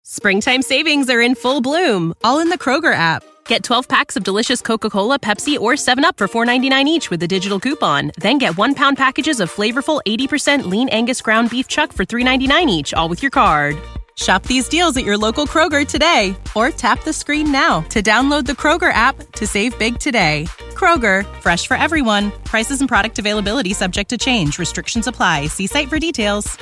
Springtime savings are in full bloom, all in the Kroger app. Get 12 packs of delicious Coca-Cola, Pepsi, or 7-Up for $4.99 each with a digital coupon. Then get 1-pound packages of flavorful 80% lean Angus ground beef chuck for $3.99 each, all with your card. Shop these deals at your local Kroger today, or tap the screen now to download the Kroger app to save big today. Kroger, fresh for everyone. Prices and product availability subject to change. Restrictions apply. See site for details.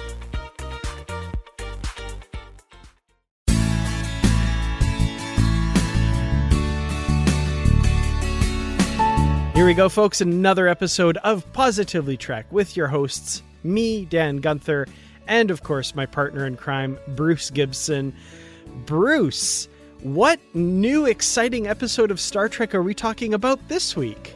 Here we go, folks. Another episode of Positively Trek with your hosts, me, Dan Gunther, and of course, my partner in crime, Bruce Gibson. Bruce, what new exciting episode of Star Trek are we talking about this week?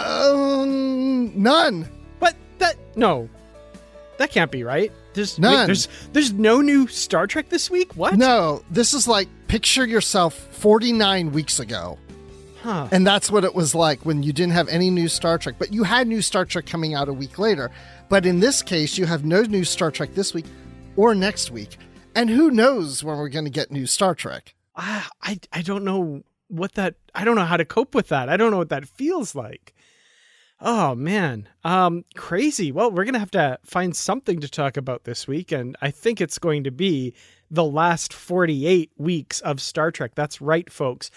None. What? No. That can't be right. None. There's no new Star Trek this week? What? No, this is like, picture yourself 49 weeks ago. Huh. And that's what it was like when you didn't have any new Star Trek, but you had new Star Trek coming out a week later. But in this case, you have no new Star Trek this week or next week. And who knows when we're going to get new Star Trek? I don't know I don't know how to cope with that. I don't know what that feels like. Oh, man. Crazy. Well, we're going to have to find something to talk about this week. And I think it's going to be the last 48 weeks of Star Trek. That's right, folks.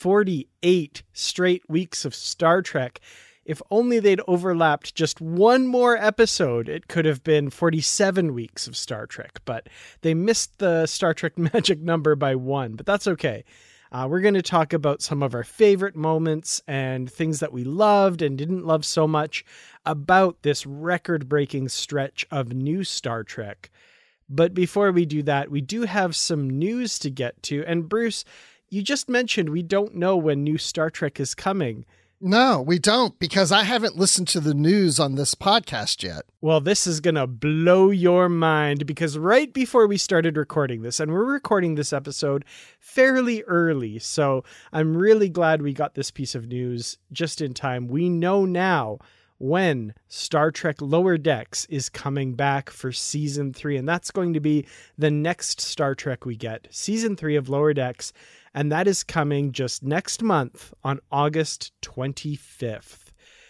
48 straight weeks of Star Trek. If only they'd overlapped just one more episode, it could have been 47 weeks of Star Trek. But they missed the Star Trek magic number by one. But that's okay. We're going to talk about some of our favorite moments and things that we loved and didn't love so much about this record-breaking stretch of new Star Trek. But before we do that, we do have some news to get to. And Bruce, you just mentioned we don't know when new Star Trek is coming. No, we don't, because I haven't listened to the news on this podcast yet. Well, this is going to blow your mind, because right before we started recording this, and we're recording this episode fairly early, so I'm really glad we got this piece of news just in time. We know now when Star Trek Lower Decks is coming back for season 3, and that's going to be the next Star Trek we get, season 3 of Lower Decks. And that is coming just next month on August 25th.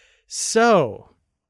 So,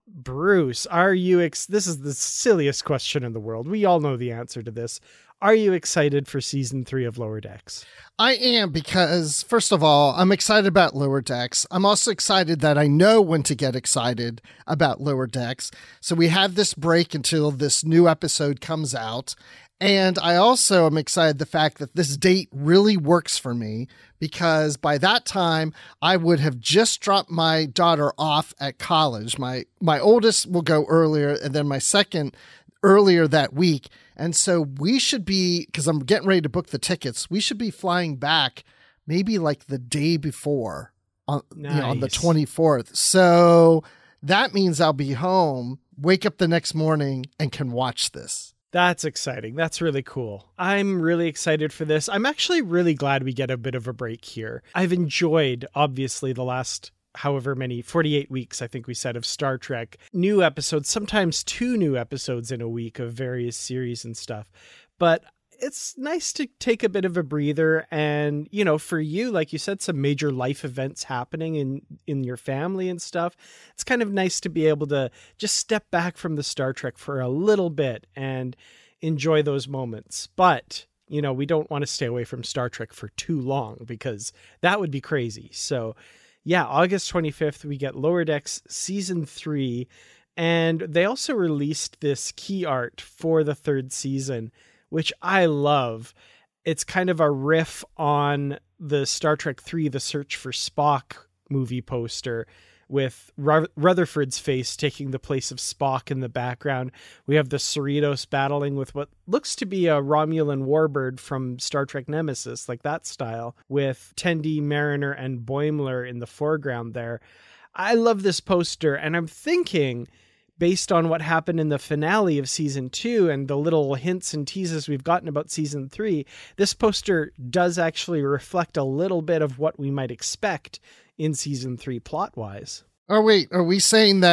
Bruce, are you... this is the silliest question in the world. We all know the answer to this. Are you excited for season 3 of Lower Decks? I am, because, first of all, I'm excited about Lower Decks. I'm also excited that I know when to get excited about Lower Decks. So we have this break until this new episode comes out. And I also am excited the fact that this date really works for me, because by that time I would have just dropped my daughter off at college. My oldest will go earlier, and then my second earlier that week. And so we should be, because I'm getting ready to book the tickets, we should be flying back maybe like the day before on, nice. On the 24th. So that means I'll be home, wake up the next morning, and can watch this. That's exciting. That's really cool. I'm really excited for this. I'm actually really glad we get a bit of a break here. I've enjoyed, obviously, the last however many, 48 weeks, I think we said, of Star Trek. New episodes, sometimes 2 new episodes in a week of various series and stuff. But it's nice to take a bit of a breather. And, you know, for you, like you said, some major life events happening in your family and stuff. It's kind of nice to be able to just step back from the Star Trek for a little bit and enjoy those moments. But, you know, we don't want to stay away from Star Trek for too long, because that would be crazy. So yeah, August 25th, we get Lower Decks season 3. And they also released this key art for the 3rd season, which I love. It's kind of a riff on the Star Trek 3, The Search for Spock movie poster, with Rutherford's face taking the place of Spock in the background. We have the Cerritos battling with what looks to be a Romulan warbird from Star Trek Nemesis, like that style, with Tendi, Mariner, and Boimler in the foreground there. I love this poster, and I'm thinking, based on what happened in the finale of season 2 and the little hints and teases we've gotten about season 3, this poster does actually reflect a little bit of what we might expect in season 3 plot-wise. Oh, wait, are we saying that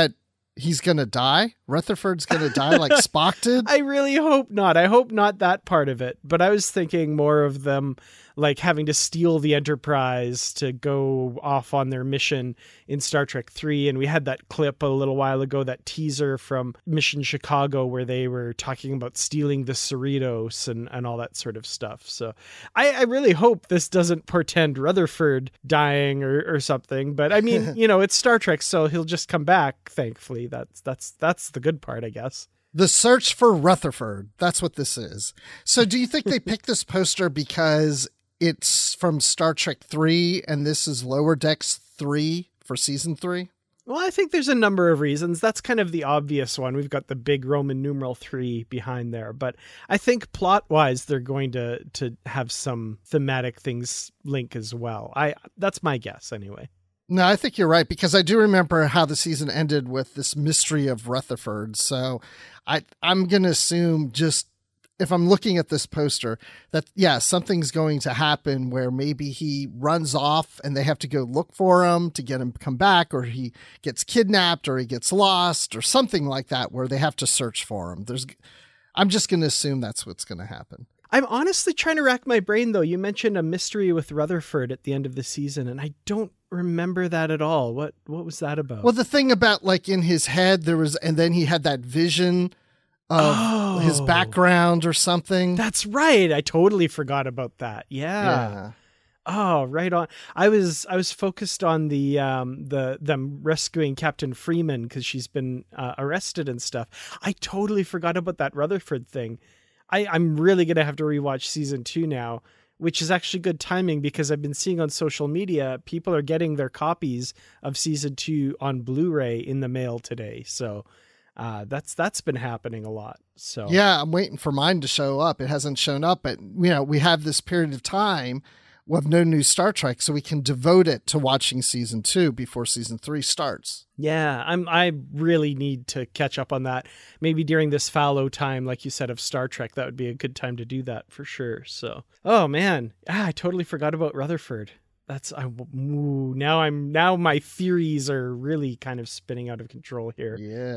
he's going to die? Rutherford's going to die like Spock did? I really hope not. I hope not that part of it. But I was thinking more of them like having to steal the Enterprise to go off on their mission in Star Trek 3. And we had that clip a little while ago, that teaser from Mission Chicago, where they were talking about stealing the Cerritos and all that sort of stuff. So I really hope this doesn't portend Rutherford dying or something. But I mean, it's Star Trek, so he'll just come back, thankfully. That's the good part, I guess. The search for Rutherford. That's what this is. So do you think they picked this poster because it's from Star Trek 3 and this is Lower Decks 3 for season 3? Well, I think there's a number of reasons. That's kind of the obvious one. We've got the big Roman numeral 3 behind there. But I think plot-wise, they're going to have some thematic things link as well. That's my guess anyway. No, I think you're right, because I do remember how the season ended with this mystery of Rutherford. So I'm going to assume, just if I'm looking at this poster, that, yeah, something's going to happen where maybe he runs off and they have to go look for him to get him to come back, or he gets kidnapped or he gets lost or something like that, where they have to search for him. I'm just going to assume that's what's going to happen. I'm honestly trying to rack my brain, though. You mentioned a mystery with Rutherford at the end of the season, and I don't remember that at all. What was that about? Well, the thing about, like, in his head and then he had that vision of his background or something. That's right. I totally forgot about that. Yeah. Oh, right on. I was focused on them rescuing Captain Freeman because she's been arrested and stuff. I totally forgot about that Rutherford thing. I'm really going to have to rewatch season 2 now, which is actually good timing because I've been seeing on social media, people are getting their copies of season 2 on Blu-ray in the mail today. So that's been happening a lot. So yeah, I'm waiting for mine to show up. It hasn't shown up, but we have this period of time of no new Star Trek, so we can devote it to watching season 2 before season 3 starts. Yeah, I really need to catch up on that. Maybe during this fallow time, like you said, of Star Trek, that would be a good time to do that for sure. So, oh man, I totally forgot about Rutherford. Now my theories are really kind of spinning out of control here.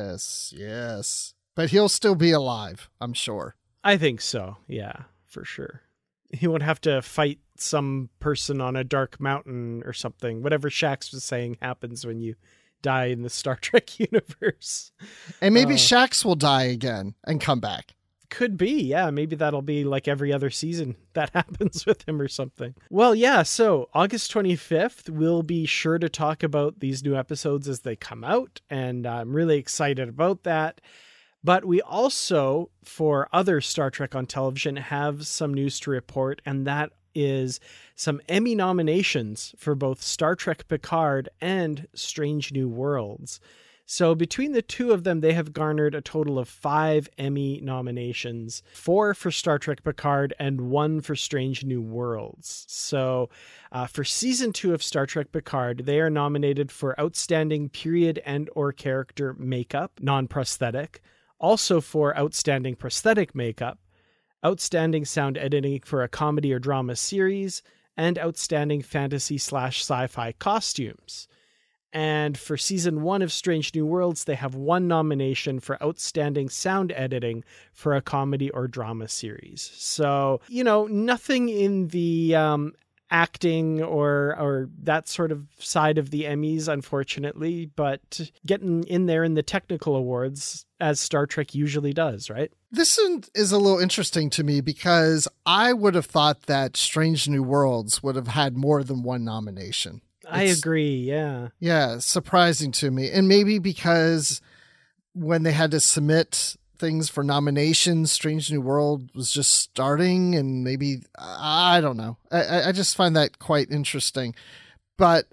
Yes. But he'll still be alive, I'm sure. I think so. Yeah, for sure. He won't have to fight some person on a dark mountain or something. Whatever Shax was saying happens when you die in the Star Trek universe. And maybe Shax will die again and come back. Could be, yeah. Maybe that'll be like every other season that happens with him or something. Well, yeah, so August 25th, we'll be sure to talk about these new episodes as they come out, and I'm really excited about that. But we also, for other Star Trek on television, have some news to report, and that is some Emmy nominations for both Star Trek Picard and Strange New Worlds. So between the two of them, they have garnered a total of 5 Emmy nominations, 4 for Star Trek Picard and 1 for Strange New Worlds. So for season 2 of Star Trek Picard, they are nominated for Outstanding Period and or Character Makeup, non-prosthetic, also for Outstanding Prosthetic Makeup, Outstanding Sound Editing for a Comedy or Drama Series, and Outstanding Fantasy/Sci-Fi Costumes. And for season 1 of Strange New Worlds, they have 1 nomination for Outstanding Sound Editing for a Comedy or Drama Series. So, nothing in the acting or that sort of side of the Emmys, unfortunately, but getting in there in the technical awards, as Star Trek usually does, right? This is a little interesting to me because I would have thought that Strange New Worlds would have had more than 1 nomination. I agree, yeah. Yeah, surprising to me. And maybe because when they had to submit things for nominations, Strange New World was just starting, and maybe, I don't know. I just find that quite interesting. But,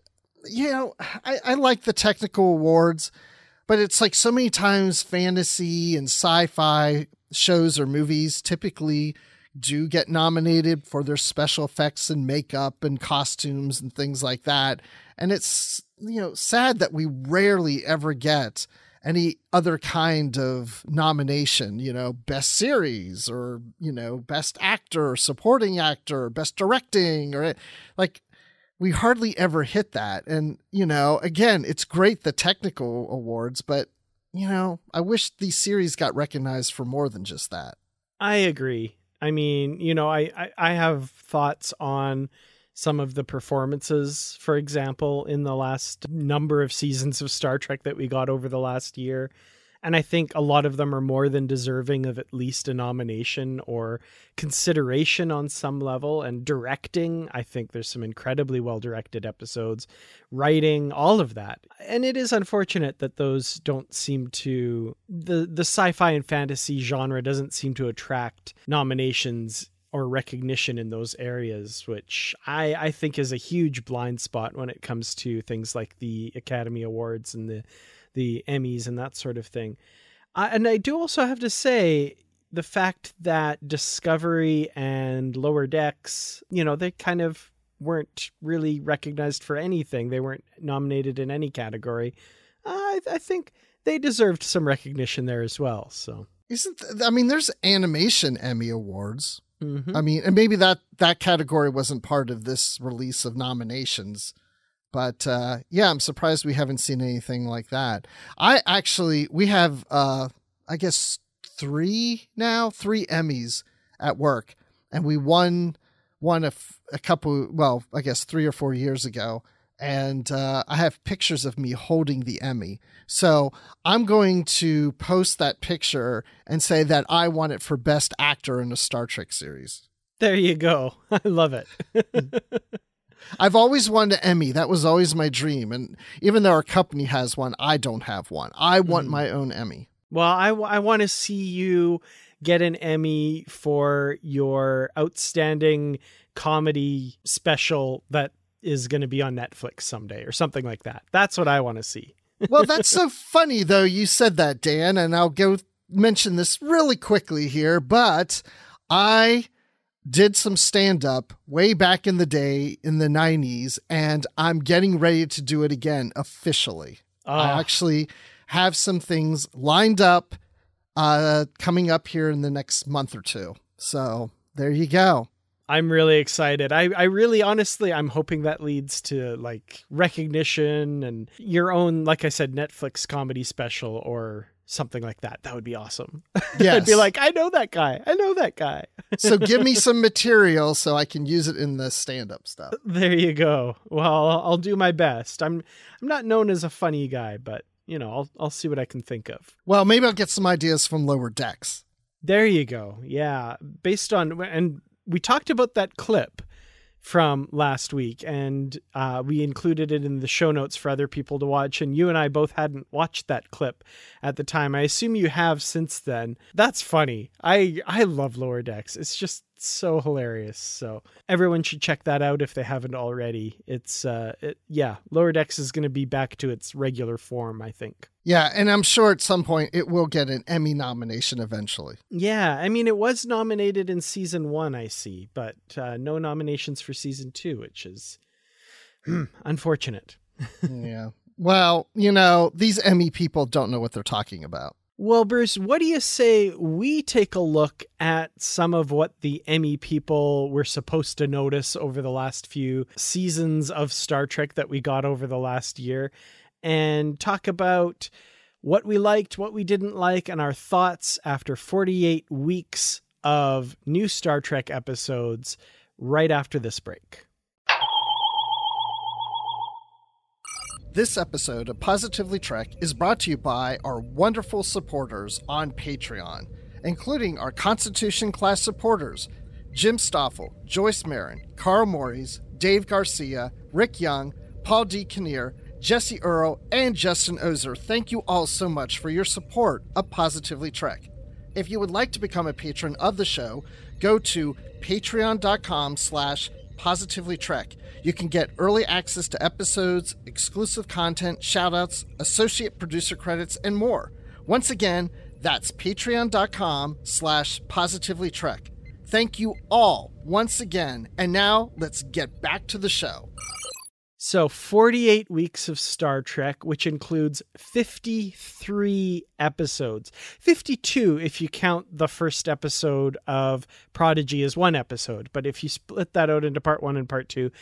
I like the technical awards, but it's like so many times fantasy and sci-fi shows or movies typically do get nominated for their special effects and makeup and costumes and things like that. And it's, sad that we rarely ever get any other kind of nomination, best series or, best actor or supporting actor, best directing, or like we hardly ever hit that. And, again, it's great, the technical awards, but I wish these series got recognized for more than just that. I agree. I mean, I have thoughts on some of the performances, for example, in the last number of seasons of Star Trek that we got over the last year. And I think a lot of them are more than deserving of at least a nomination or consideration on some level. And directing, I think there's some incredibly well-directed episodes. Writing, all of that. And it is unfortunate that those don't seem to... The sci-fi and fantasy genre doesn't seem to attract nominations or recognition in those areas, which I think is a huge blind spot when it comes to things like the Academy Awards and the Emmys and that sort of thing. And I do also have to say the fact that Discovery and Lower Decks, they kind of weren't really recognized for anything. They weren't nominated in any category. I think they deserved some recognition there as well. So there's animation Emmy Awards. Mm-hmm. And maybe that category wasn't part of this release of nominations. But I'm surprised we haven't seen anything like that. We have, I guess, three Emmys at work. And we won a couple, I guess 3 or 4 years ago. And I have pictures of me holding the Emmy. So I'm going to post that picture and say that I won it for Best Actor in a Star Trek series. There you go. I love it. I've always wanted an Emmy. That was always my dream. And even though our company has one, I don't have one. I want my own Emmy. Well, I want to see you get an Emmy for your outstanding comedy special that is going to be on Netflix someday or something like that. That's what I want to see. Well, that's so funny, though, you said that, Dan, and I'll go mention this really quickly here, but I did some stand-up way back in the day in the 90s, and I'm getting ready to do it again officially. I actually have some things lined up coming up here in the next month or two. So there you go. I'm really excited. I really, honestly, I'm hoping that leads to like recognition and your own, like I said, Netflix comedy special or something like that. That would be awesome. Yes. I'd be like, I know that guy. So give me some material so I can use it in the stand-up stuff. There you go. Well, I'll do my best. I'm not known as a funny guy, but I'll see what I can think of. Well, maybe I'll get some ideas from Lower Decks. There you go. Yeah. Based on, and we talked about that clip from last week, and we included it in the show notes for other people to watch. And you and I both hadn't watched that clip at the time. I assume you have since then. That's funny. I love Lower Decks. It's just so hilarious. So everyone should check that out if they haven't already. It's Lower Decks is going to be back to its regular form, I think. Yeah, and I'm sure at some point it will get an Emmy nomination eventually. Yeah, I mean, it was nominated in season 1, I see, but no nominations for season 2, which is unfortunate. Yeah. Well, these Emmy people don't know what they're talking about. Well, Bruce, what do you say we take a look at some of what the Emmy people were supposed to notice over the last few seasons of Star Trek that we got over the last year, and talk about what we liked, what we didn't like, and our thoughts after 48 weeks of new Star Trek episodes right after this break. This episode of Positively Trek is brought to you by our wonderful supporters on Patreon, including our Constitution-class supporters, Jim Stoffel, Joyce Marin, Carl Morris, Dave Garcia, Rick Young, Paul D. Kinnear, Jesse Earl, and Justin Ozer. Thank you all so much for your support of Positively Trek. If you would like to become a patron of the show, go to patreon.com/positivelytrek. You can get early access to episodes, exclusive content, shoutouts, associate producer credits, and more. Once again, that's patreon.com/positivelytrek. Thank you all once again. And now let's get back to the show. So 48 weeks of Star Trek, which includes 53 episodes. 52 if you count the first episode of Prodigy as one episode. But if you split that out into part 1 and part 2,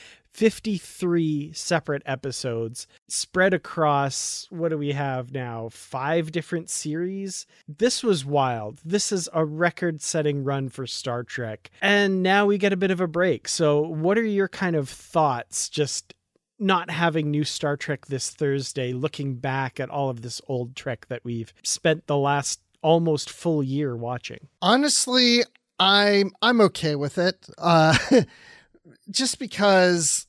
53 separate episodes spread across, what do we have now? 5 different series. This was wild. This is a record-setting run for Star Trek. And now we get a bit of a break. So what are your kind of thoughts just not having new Star Trek this Thursday, looking back at all of this old Trek that we've spent the last almost full year watching? Honestly, I'm okay with it. Just because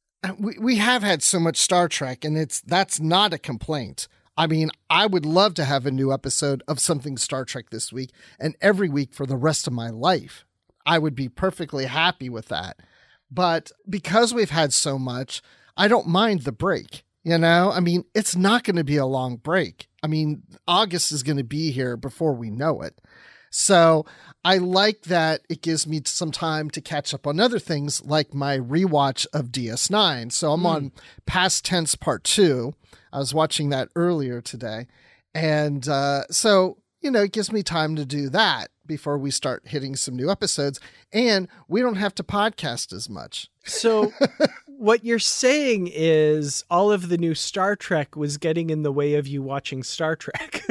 we have had so much Star Trek, and that's not a complaint. I mean, I would love to have a new episode of something Star Trek this week and every week for the rest of my life. I would be perfectly happy with that. But because we've had so much, I don't mind the break, you know? I mean, it's not going to be a long break. I mean, August is going to be here before we know it. So I like that it gives me some time to catch up on other things like my rewatch of DS9. So I'm on Past Tense Part 2. I was watching that earlier today. And so, you know, it gives me time to do that before we start hitting some new episodes. And we don't have to podcast as much. So what you're saying is all of the new Star Trek was getting in the way of you watching Star Trek.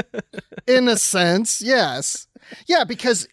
In a sense, yes. Yeah, because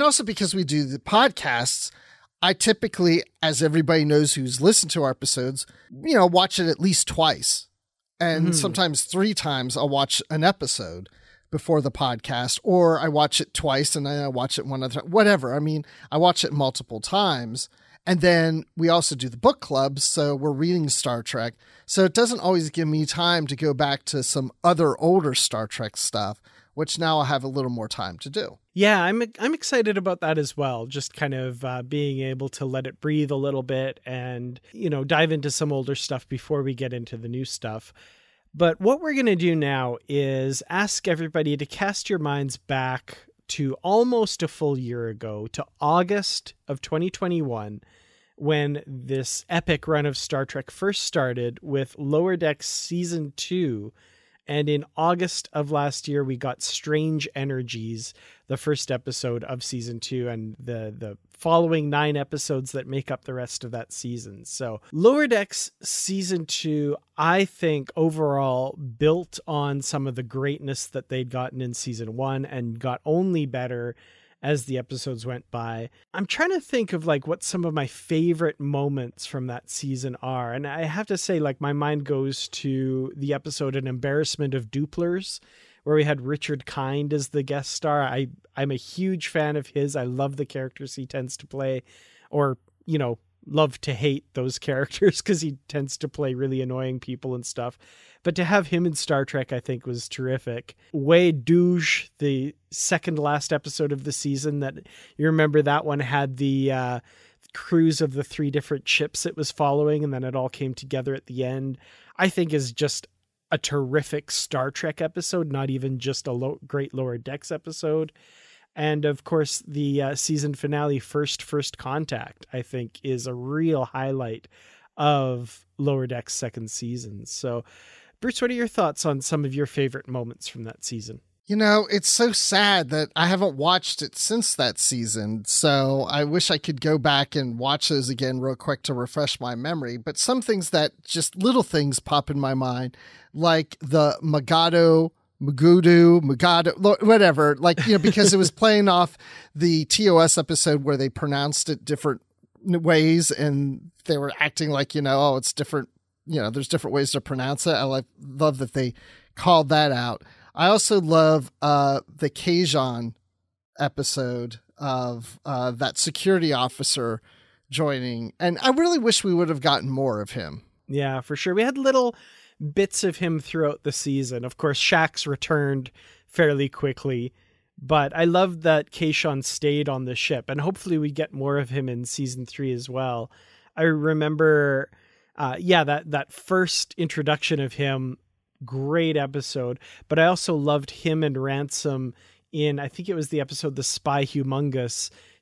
we do the podcasts, I typically, as everybody knows who's listened to our episodes, you know, watch it at least twice. And sometimes 3 times I'll watch an episode before the podcast, or I watch it twice and then I watch it one other time, whatever. I mean, I watch it multiple times. And then we also do the book clubs, so we're reading Star Trek. So it doesn't always give me time to go back to some other older Star Trek stuff, which now I have a little more time to do. Yeah, I'm excited about that as well. Just kind of being able to let it breathe a little bit and, you know, dive into some older stuff before we get into the new stuff. But what we're going to do now is ask everybody to cast your minds back to almost a full year ago, to August of 2021, when this epic run of Star Trek first started with Lower Decks Season 2. And in August of last year, we got Strange Energies, the first episode of Season 2, and the following 9 episodes that make up the rest of that season. So Lower Decks Season 2, I think overall built on some of the greatness that they'd gotten in Season 1 and got only better as the episodes went by. I'm trying to think of like what some of my favorite moments from that season are. And I have to say, like, my mind goes to the episode An Embarrassment of Duplers, where we had Richard Kind as the guest star. I'm a huge fan of his. I love the characters he tends to play, or, you know, love to hate those characters because he tends to play really annoying people and stuff. But to have him in Star Trek, I think, was terrific. Way Douche, the second last episode of the season, that you remember that one had the cruise of the 3 different ships it was following, and then it all came together at the end, I think is just a terrific Star Trek episode, not even just a great Lower Decks episode. And of course, the season finale, First Contact, I think is a real highlight of Lower Decks' second season. So, Bruce, what are your thoughts on some of your favorite moments from that season? You know, it's so sad that I haven't watched it since that season, so I wish I could go back and watch those again real quick to refresh my memory. But some things that just little things pop in my mind, like the Mugudu, whatever, like, you know, because it was playing off the TOS episode where they pronounced it different ways and they were acting like, you know, oh, it's different, you know, there's different ways to pronounce it. I love that they called that out. I also love the Kazan episode of that security officer joining. And I really wish we would have gotten more of him. Yeah, for sure. We had little bits of him throughout the season. Of course, Shax returned fairly quickly, but I love that Kazan stayed on the ship, and hopefully we get more of him in season 3 as well. I remember, that first introduction of him, great episode, but I also loved him and Ransom in, I think it was the episode The Spy Humongous,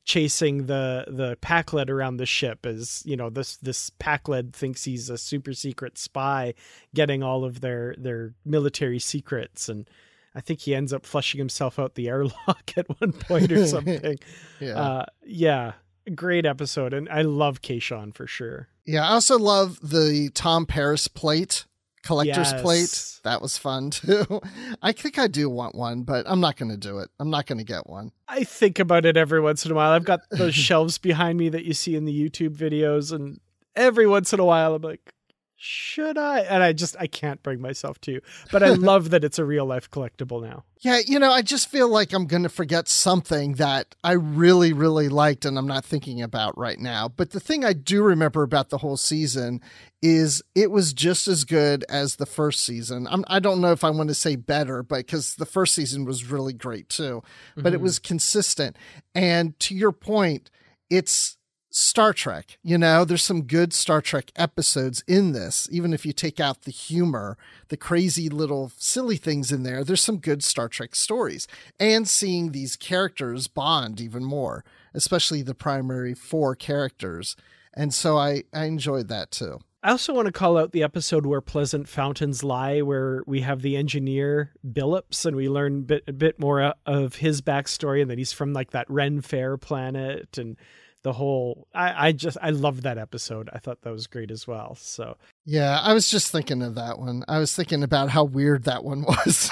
chasing the Pakled around the ship as, you know, this Pakled thinks he's a super secret spy getting all of their military secrets. And I think he ends up flushing himself out the airlock at one point or something. Yeah. Great episode. And I love Kayshawn for sure. Yeah. I also love the Tom Paris plate, collector's plate. That was fun too. I think I do want one, but I'm not going to do it. I'm not going to get one. I think about it every once in a while. I've got those shelves behind me that you see in the YouTube videos. And every once in a while I'm like, should I? And I can't bring myself to, but I love that it's a real life collectible now. Yeah. You know, I just feel like I'm going to forget something that I really, really liked and I'm not thinking about right now. But the thing I do remember about the whole season is it was just as good as the first season. I don't know if I want to say better, but because the first season was really great too, but it was consistent. And to your point, it's Star Trek, you know, there's some good Star Trek episodes in this. Even if you take out the humor, the crazy little silly things in there, there's some good Star Trek stories. And seeing these characters bond even more, especially the primary 4 characters. And so I enjoyed that too. I also want to call out the episode where Pleasant Fountains Lie, where we have the engineer Billups and we learn a bit more of his backstory and that he's from like that Ren Fair planet and the whole, I love that episode. I thought that was great as well. So yeah, I was just thinking of that one. I was thinking about how weird that one was.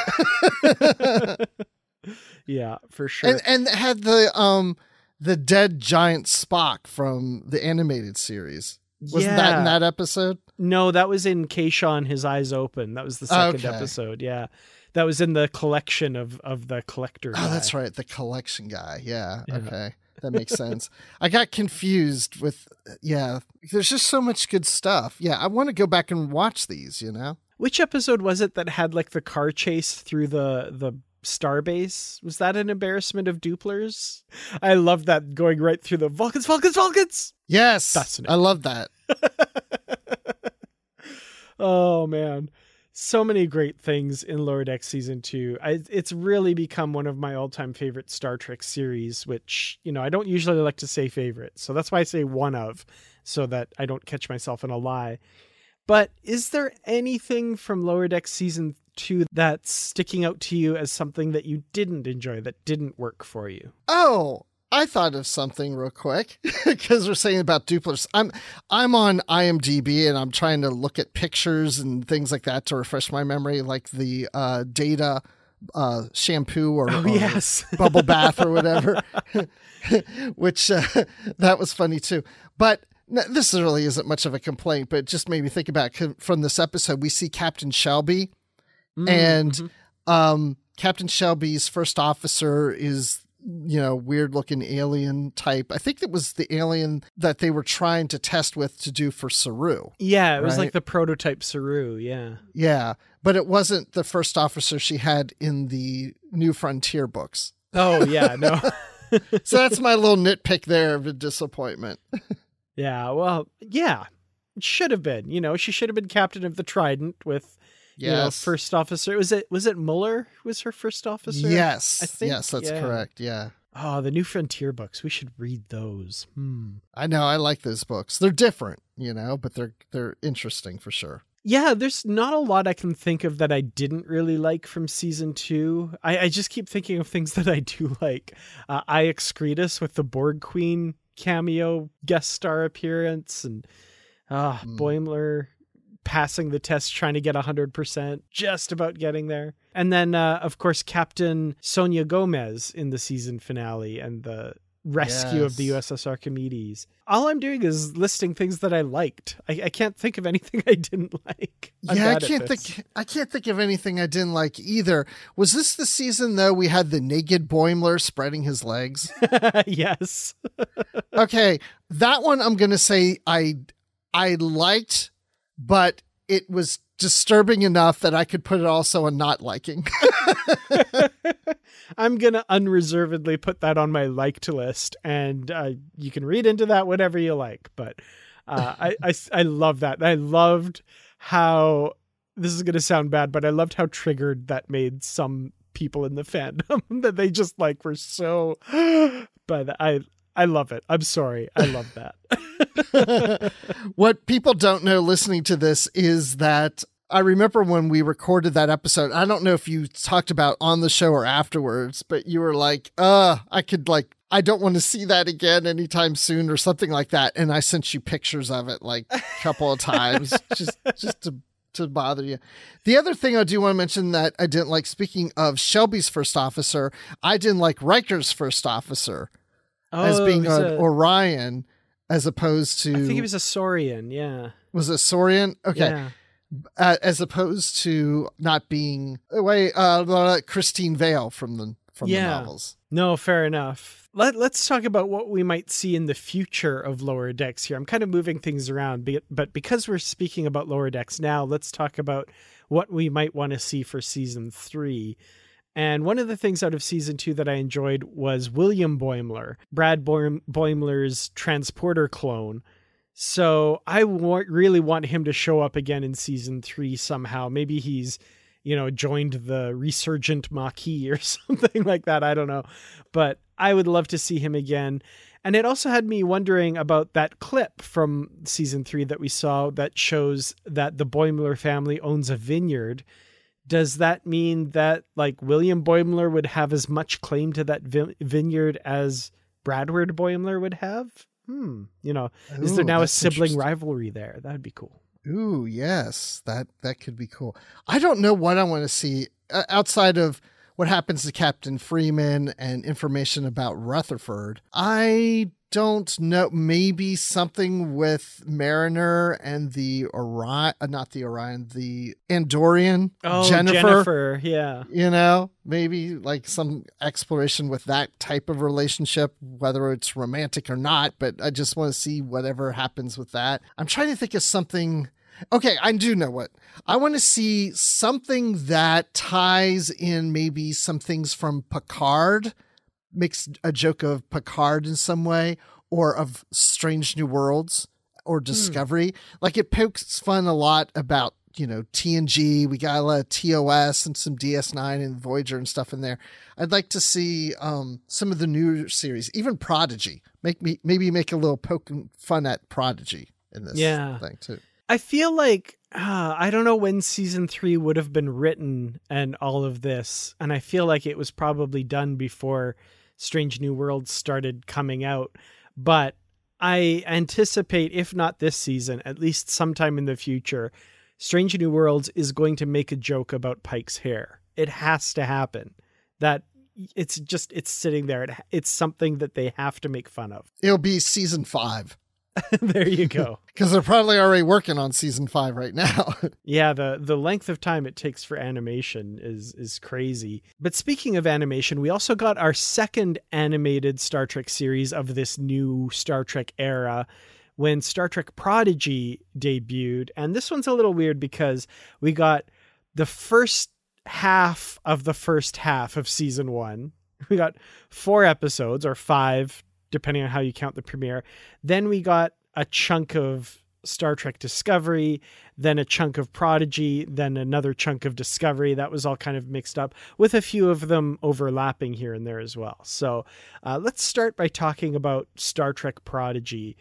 Yeah, for sure. And had the dead giant Spock from the animated series. Wasn't that in that episode? No, that was in Kayshawn, His Eyes Open. That was the second episode. Yeah. That was in the collection of the collector guy. Oh, that's right. The collection guy. Yeah. Okay. That makes sense. I got confused with, there's just so much good stuff. Yeah, I want to go back and watch these, you know? Which episode was it that had like the car chase through the starbase? Was that an embarrassment of Dupler's? I love that, going right through the Vulcans. Yes, I love that. Oh, man. So many great things in Lower Decks Season 2. It's really become one of my all-time favorite Star Trek series, which, you know, I don't usually like to say favorite. So that's why I say one of, so that I don't catch myself in a lie. But is there anything from Lower Decks Season 2 that's sticking out to you as something that you didn't enjoy, that didn't work for you? Oh, I thought of something real quick because we're saying about Duplers. I'm on IMDb and I'm trying to look at pictures and things like that to refresh my memory, like the Data shampoo or bubble bath or whatever, which that was funny too. But this really isn't much of a complaint, but it just made me think about from this episode, we see Captain Shelby and Captain Shelby's first officer is, you know, weird looking alien type. I think it was the alien that they were trying to test with to do for Saru. Yeah, it was like the prototype Saru. Yeah. Yeah. But it wasn't the first officer she had in the New Frontier books. Oh, yeah. No. So that's my little nitpick there of a disappointment. Yeah. Well, yeah. It should have been. You know, she should have been captain of the Trident with, you know, first officer. Was it Muller who was her first officer? Yes. I think. Yes, that's correct. Yeah. Oh, the New Frontier books. We should read those. I know. I like those books. They're different, you know, but they're interesting for sure. Yeah, there's not a lot I can think of that I didn't really like from season 2. I just keep thinking of things that I do like. I Excretus with the Borg Queen cameo guest star appearance, and Boimler passing the test, trying to get 100%, just about getting there. And then, of course, Captain Sonia Gomez in the season finale and the rescue of the USS Archimedes. All I'm doing is listing things that I liked. I can't think of anything I didn't like. I can't think of anything I didn't like either. Was this the season though we had the naked Boimler spreading his legs? Yes. Okay, that one I'm going to say I liked, but it was disturbing enough that I could put it also on not liking. I'm going to unreservedly put that on my liked list, and you can read into that whatever you like. But I love that. I loved how, this is going to sound bad, but I loved how triggered that made some people in the fandom that they just like were so, but I love it. I'm sorry. I love that. What people don't know listening to this is that I remember when we recorded that episode, I don't know if you talked about on the show or afterwards, but you were like, I don't want to see that again anytime soon or something like that. And I sent you pictures of it like a couple of times just to bother you. The other thing I do want to mention that I didn't like, speaking of Shelby's first officer, I didn't like Riker's first officer as being an Orion as opposed to... I think he was a Saurian, yeah. Was it Saurian? Okay. Yeah. As opposed to not being Christine Vale from the novels. No, fair enough. Let's talk about what we might see in the future of Lower Decks here. I'm kind of moving things around, but because we're speaking about Lower Decks now, let's talk about what we might want to see for season 3. And one of the things out of season 2 that I enjoyed was William Boimler, Brad Boimler's transporter clone. So I really want him to show up again in season 3 somehow. Maybe he's, joined the Resurgent Maquis or something like that. I don't know. But I would love to see him again. And it also had me wondering about that clip from season 3 that we saw that shows that the Boimler family owns a vineyard. Does that mean that William Boimler would have as much claim to that vineyard as Bradward Boimler would have? Is there now a sibling rivalry there? That would be cool. Ooh, yes, that could be cool. I don't know what I want to see outside of what happens to Captain Freeman and information about Rutherford. I don't know. Maybe something with Mariner and the Orion, the Andorian. Oh, Jennifer. Yeah. Maybe some exploration with that type of relationship, whether it's romantic or not, but I just want to see whatever happens with that. I'm trying to think of something. Okay, I do know what. I want to see something that ties in maybe some things from Picard, makes a joke of Picard in some way, or of Strange New Worlds or Discovery. It pokes fun a lot about, TNG. We got a lot of TOS and some DS9 and Voyager and stuff in there. I'd like to see some of the new series, even Prodigy. Maybe make a little poking fun at Prodigy in this thing too. I feel like, I don't know when season 3 would have been written and all of this. And I feel like it was probably done before Strange New Worlds started coming out. But I anticipate, if not this season, at least sometime in the future, Strange New Worlds is going to make a joke about Pike's hair. It has to happen. That it's sitting there. It's something that they have to make fun of. It'll be season 5. There you go. Because they're probably already working on season 5 right now. Yeah, the length of time it takes for animation is crazy. But speaking of animation, we also got our second animated Star Trek series of this new Star Trek era when Star Trek Prodigy debuted. And this one's a little weird because we got the first half of the first half of season 1. We got 4 episodes, or 5, depending on how you count the premiere. Then we got a chunk of Star Trek Discovery, then a chunk of Prodigy, then another chunk of Discovery. That was all kind of mixed up with a few of them overlapping here and there as well. So let's start by talking about Star Trek Prodigy.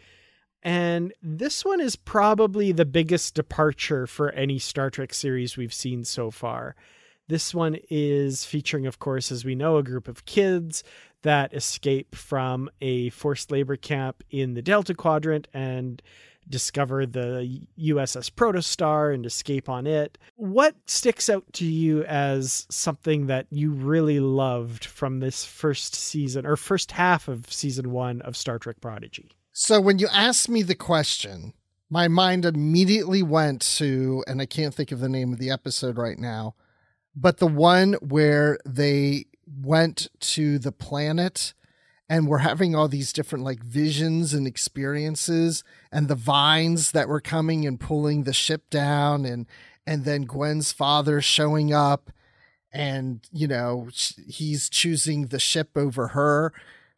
And this one is probably the biggest departure for any Star Trek series we've seen so far. This one is featuring, of course, as we know, a group of kids that escape from a forced labor camp in the Delta Quadrant and discover the USS Protostar and escape on it. What sticks out to you as something that you really loved from this first season or first half of season 1 of Star Trek Prodigy? So when you asked me the question, my mind immediately went to, and I can't think of the name of the episode right now, but the one where they went to the planet and were having all these different visions and experiences, and the vines that were coming and pulling the ship down, and then Gwen's father showing up, and he's choosing the ship over her.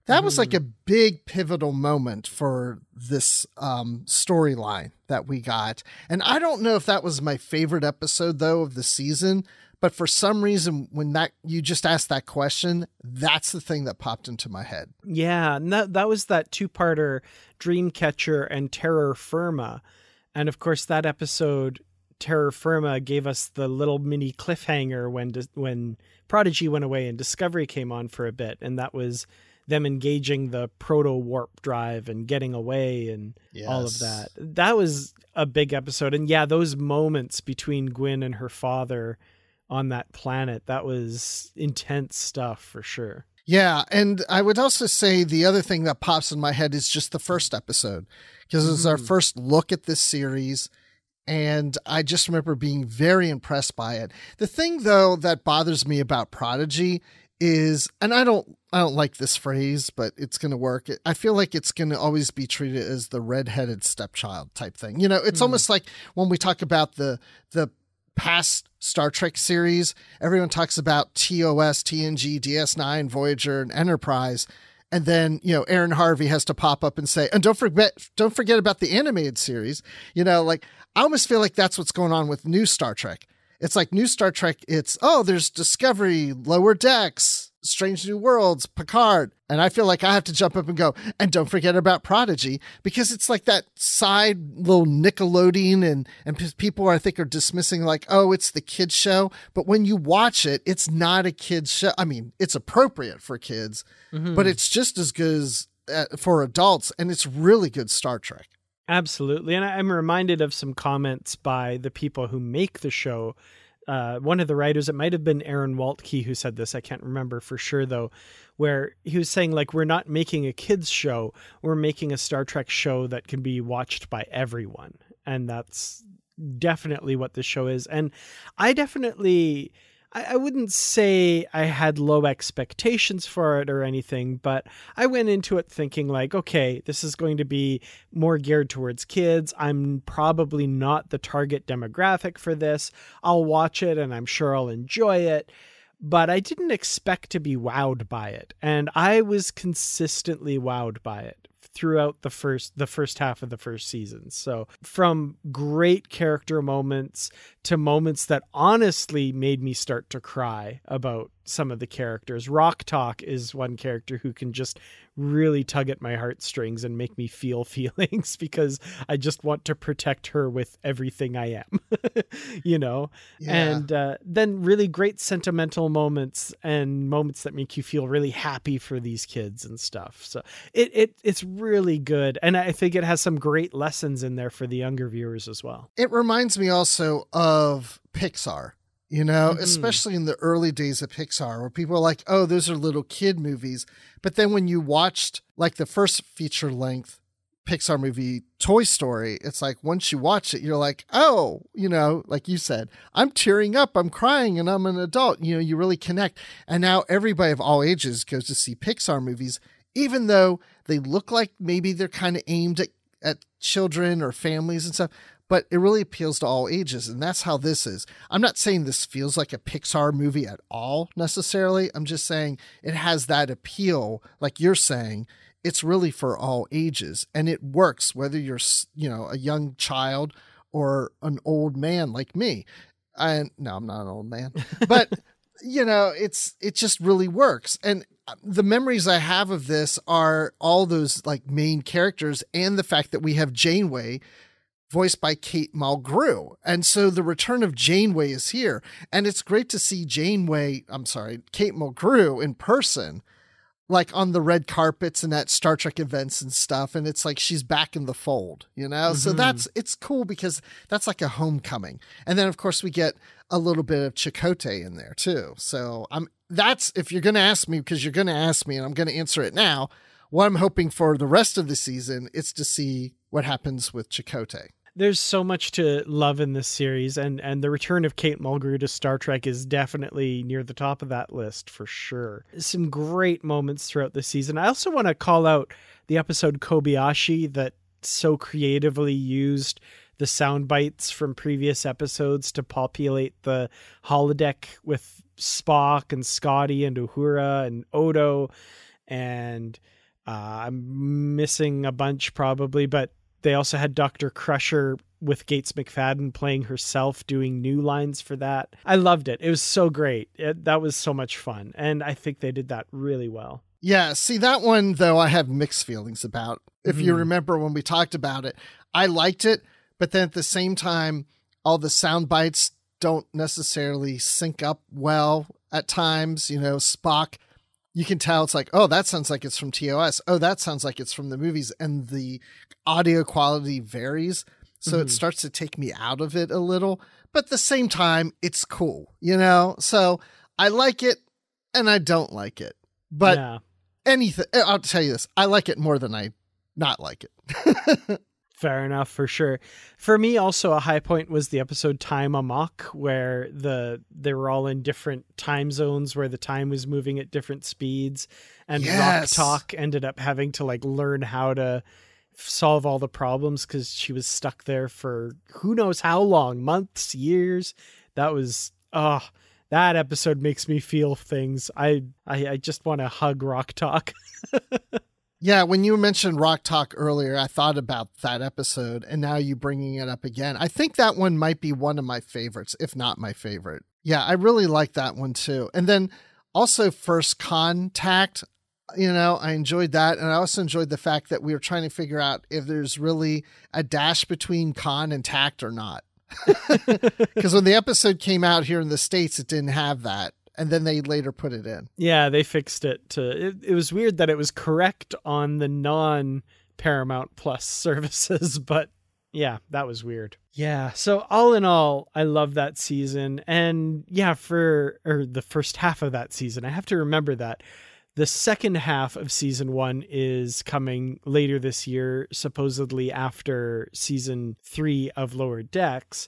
That was like a big pivotal moment for this storyline that we got. And I don't know if that was my favorite episode, though, of the season. But for some reason, when you just asked that question, that's the thing that popped into my head. Yeah, and that was that two-parter, Dreamcatcher and Terra Firma. And of course, that episode, Terra Firma, gave us the little mini cliffhanger when Prodigy went away and Discovery came on for a bit. And that was them engaging the proto-warp drive and getting away and all of that. That was a big episode. And yeah, those moments between Gwyn and her father on that planet, that was intense stuff for sure. Yeah, and I would also say the other thing that pops in my head is just the first episode, because it was our first look at this series, and I just remember being very impressed by it. The thing, though, that bothers me about Prodigy is, and I don't like this phrase, but it's going to work. I feel like it's going to always be treated as the redheaded stepchild type thing. You know, it's almost like when we talk about the past Star Trek series, everyone talks about TOS, TNG, DS9, Voyager, and Enterprise. And then, you know, Aaron Harvey has to pop up and say, and don't forget about the animated series. You know, like, I almost feel like that's what's going on with new Star Trek. It's like new Star Trek. It's, there's Discovery, Lower Decks, Strange New Worlds, Picard. And I feel like I have to jump up and go, and don't forget about Prodigy, because it's like that side little Nickelodeon and people I think are dismissing like, oh, it's the kids show. But when you watch it, it's not a kids show. I mean, it's appropriate for kids, but it's just as good as for adults. And it's really good Star Trek. Absolutely. And I'm reminded of some comments by the people who make the show. One of the writers, it might have been Aaron Waltke who said this. I can't remember for sure, though, where he was saying, like, we're not making a kids show. We're making a Star Trek show that can be watched by everyone. And that's definitely what the show is. And I wouldn't say I had low expectations for it or anything, but I went into it thinking like, okay, this is going to be more geared towards kids. I'm probably not the target demographic for this. I'll watch it and I'm sure I'll enjoy it, but I didn't expect to be wowed by it. And I was consistently wowed by it throughout the first half of the first season. So from great character moments to moments that honestly made me start to cry about some of the characters. Rock Talk is one character who can just really tug at my heartstrings and make me feel feelings because I just want to protect her with everything I am, you know? Yeah. And then really great sentimental moments and moments that make you feel really happy for these kids and stuff. So it's really good. And I think it has some great lessons in there for the younger viewers as well. It reminds me also of Pixar. You know, especially in the early days of Pixar where people are like, oh, those are little kid movies. But then when you watched like the first feature length Pixar movie, Toy Story, it's like once you watch it, you're like, oh, you know, like you said, I'm tearing up, I'm crying, and I'm an adult. You know, you really connect. And now everybody of all ages goes to see Pixar movies, even though they look like maybe they're kind of aimed at children or families and stuff. But it really appeals to all ages, and that's how this is. I'm not saying this feels like a Pixar movie at all, necessarily. I'm just saying it has that appeal, like you're saying. It's really for all ages, and it works whether you're, you know, a young child or an old man like me. No, I'm not an old man, but you know, it just really works. And the memories I have of this are all those like main characters and the fact that we have Janeway, voiced by Kate Mulgrew. And so the return of Janeway is here. And it's great to see Kate Mulgrew in person, like on the red carpets and at Star Trek events and stuff. And it's like she's back in the fold, you know? So it's cool because that's like a homecoming. And then of course we get a little bit of Chakotay in there too. So if you're going to ask me, because you're going to ask me and I'm going to answer it now, what I'm hoping for the rest of the season is to see what happens with Chakotay. There's so much to love in this series, and the return of Kate Mulgrew to Star Trek is definitely near the top of that list for sure. Some great moments throughout the season. I also want to call out the episode Kobayashi that so creatively used the sound bites from previous episodes to populate the holodeck with Spock and Scotty and Uhura and Odo. And I'm missing a bunch probably, but they also had Dr. Crusher with Gates McFadden playing herself, doing new lines for that. I loved it. It was so great. That was so much fun. And I think they did that really well. Yeah, see, that one, though, I have mixed feelings about. If you remember when we talked about it, I liked it, but then at the same time, all the sound bites don't necessarily sync up well at times. You know, Spock, you can tell it's like, oh, that sounds like it's from TOS. Oh, that sounds like it's from the movies. And the audio quality varies. So it starts to take me out of it a little. But at the same time, it's cool, you know? So I like it and I don't like it. But anything, I'll tell you this, I like it more than I not like it. Fair enough, for sure. For me, also a high point was the episode Time Amok, where they were all in different time zones where the time was moving at different speeds, and Rock Talk ended up having to like learn how to solve all the problems because she was stuck there for who knows how long, months, years. That was that episode makes me feel things. I just want to hug Rock Talk. Yeah, when you mentioned Rock Talk earlier, I thought about that episode, and now you bringing it up again. I think that one might be one of my favorites, if not my favorite. Yeah, I really like that one too. And then also First Contact, you know, I enjoyed that. And I also enjoyed the fact that we were trying to figure out if there's really a dash between con and tact or not. Because when the episode came out here in the States, it didn't have that. And then they later put it in. Yeah, they fixed it. It was weird that it was correct on the non-Paramount Plus services, but yeah, that was weird. Yeah, so all in all, I love that season. And yeah, for the first half of that season, I have to remember that. The second half of season 1 is coming later this year, supposedly after season 3 of Lower Decks.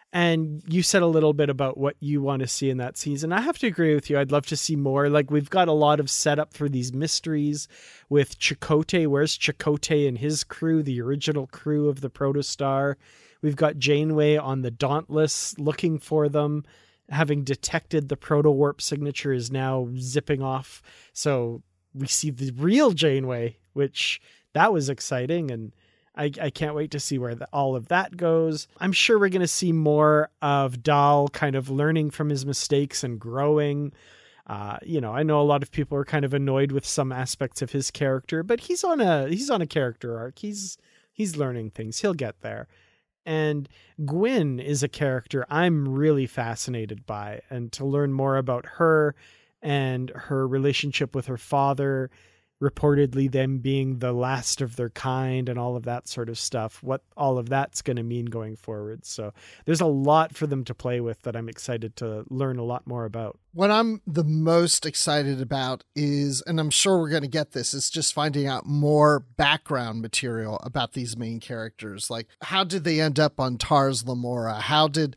And you said a little bit about what you want to see in that season. I have to agree with you. I'd love to see more. Like, we've got a lot of setup for these mysteries with Chakotay. Where's Chakotay and his crew, the original crew of the Protostar? We've got Janeway on the Dauntless looking for them, having detected the proto-warp signature is now zipping off. So we see the real Janeway, which that was exciting. And I can't wait to see where all of that goes. I'm sure we're going to see more of Dal kind of learning from his mistakes and growing. You know, I know a lot of people are kind of annoyed with some aspects of his character, but he's on a character arc. He's learning things. He'll get there. And Gwyn is a character I'm really fascinated by, and to learn more about her and her relationship with her father, reportedly them being the last of their kind and all of that sort of stuff, what all of that's going to mean going forward. So there's a lot for them to play with that I'm excited to learn a lot more about. What I'm the most excited about is, and I'm sure we're going to get this, is just finding out more background material about these main characters. Like, how did they end up on Tars Lamora? How did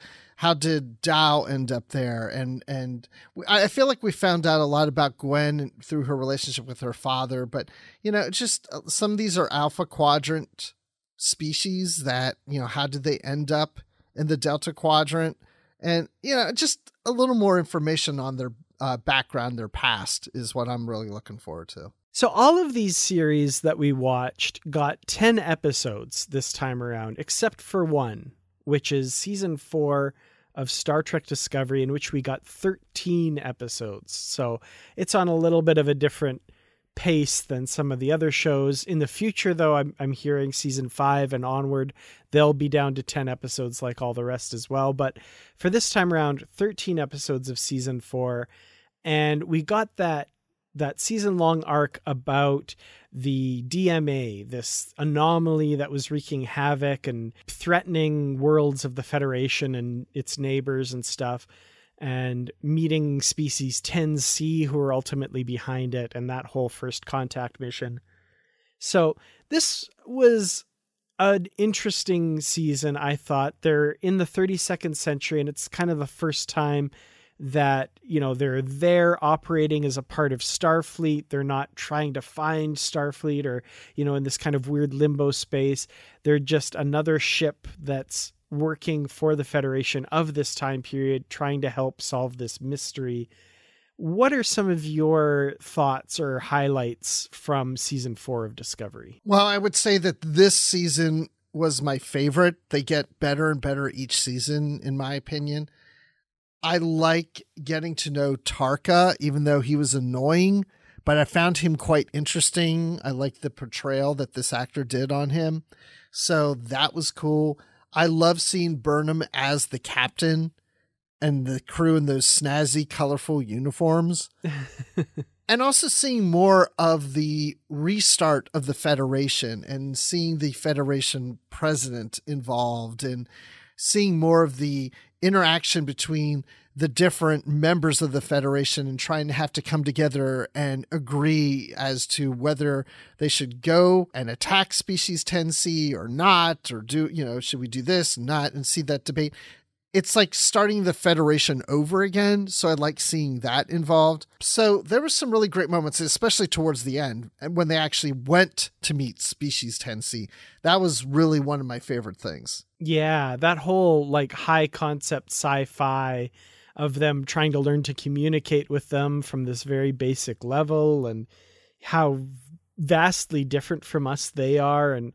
Dal end up there? And I feel like we found out a lot about Gwen through her relationship with her father, but, you know, just some of these are Alpha Quadrant species that, you know, how did they end up in the Delta Quadrant? And, you know, just a little more information on their background, their past is what I'm really looking forward to. So all of these series that we watched got 10 episodes this time around, except for one, which is season 4 of Star Trek Discovery, in which we got 13 episodes. So it's on a little bit of a different pace than some of the other shows. In the future, though, I'm hearing season 5 and onward, they'll be down to 10 episodes like all the rest as well. But for this time around, 13 episodes of season 4. And we got that season-long arc about the DMA, this anomaly that was wreaking havoc and threatening worlds of the Federation and its neighbors and stuff, and meeting species 10C who are ultimately behind it, and that whole First Contact mission. So this was an interesting season, I thought. They're in the 32nd century, and it's kind of the first time that, you know, they're there operating as a part of Starfleet. They're not trying to find Starfleet or, you know, in this kind of weird limbo space. They're just another ship that's working for the Federation of this time period, trying to help solve this mystery. What are some of your thoughts or highlights from season 4 of Discovery? Well, I would say that this season was my favorite. They get better and better each season, in my opinion. I like getting to know Tarka, even though he was annoying, but I found him quite interesting. I like the portrayal that this actor did on him. So that was cool. I love seeing Burnham as the captain and the crew in those snazzy, colorful uniforms. And also seeing more of the restart of the Federation and seeing the Federation president involved and seeing more of the interaction between the different members of the Federation and trying to have to come together and agree as to whether they should go and attack Species 10C or not, or should we do this and not, and see that debate. It's like starting the Federation over again. So I like seeing that involved. So there were some really great moments, especially towards the end, and when they actually went to meet Species 10C. That was really one of my favorite things. Yeah, that whole like high concept sci-fi of them trying to learn to communicate with them from this very basic level and how vastly different from us they are. And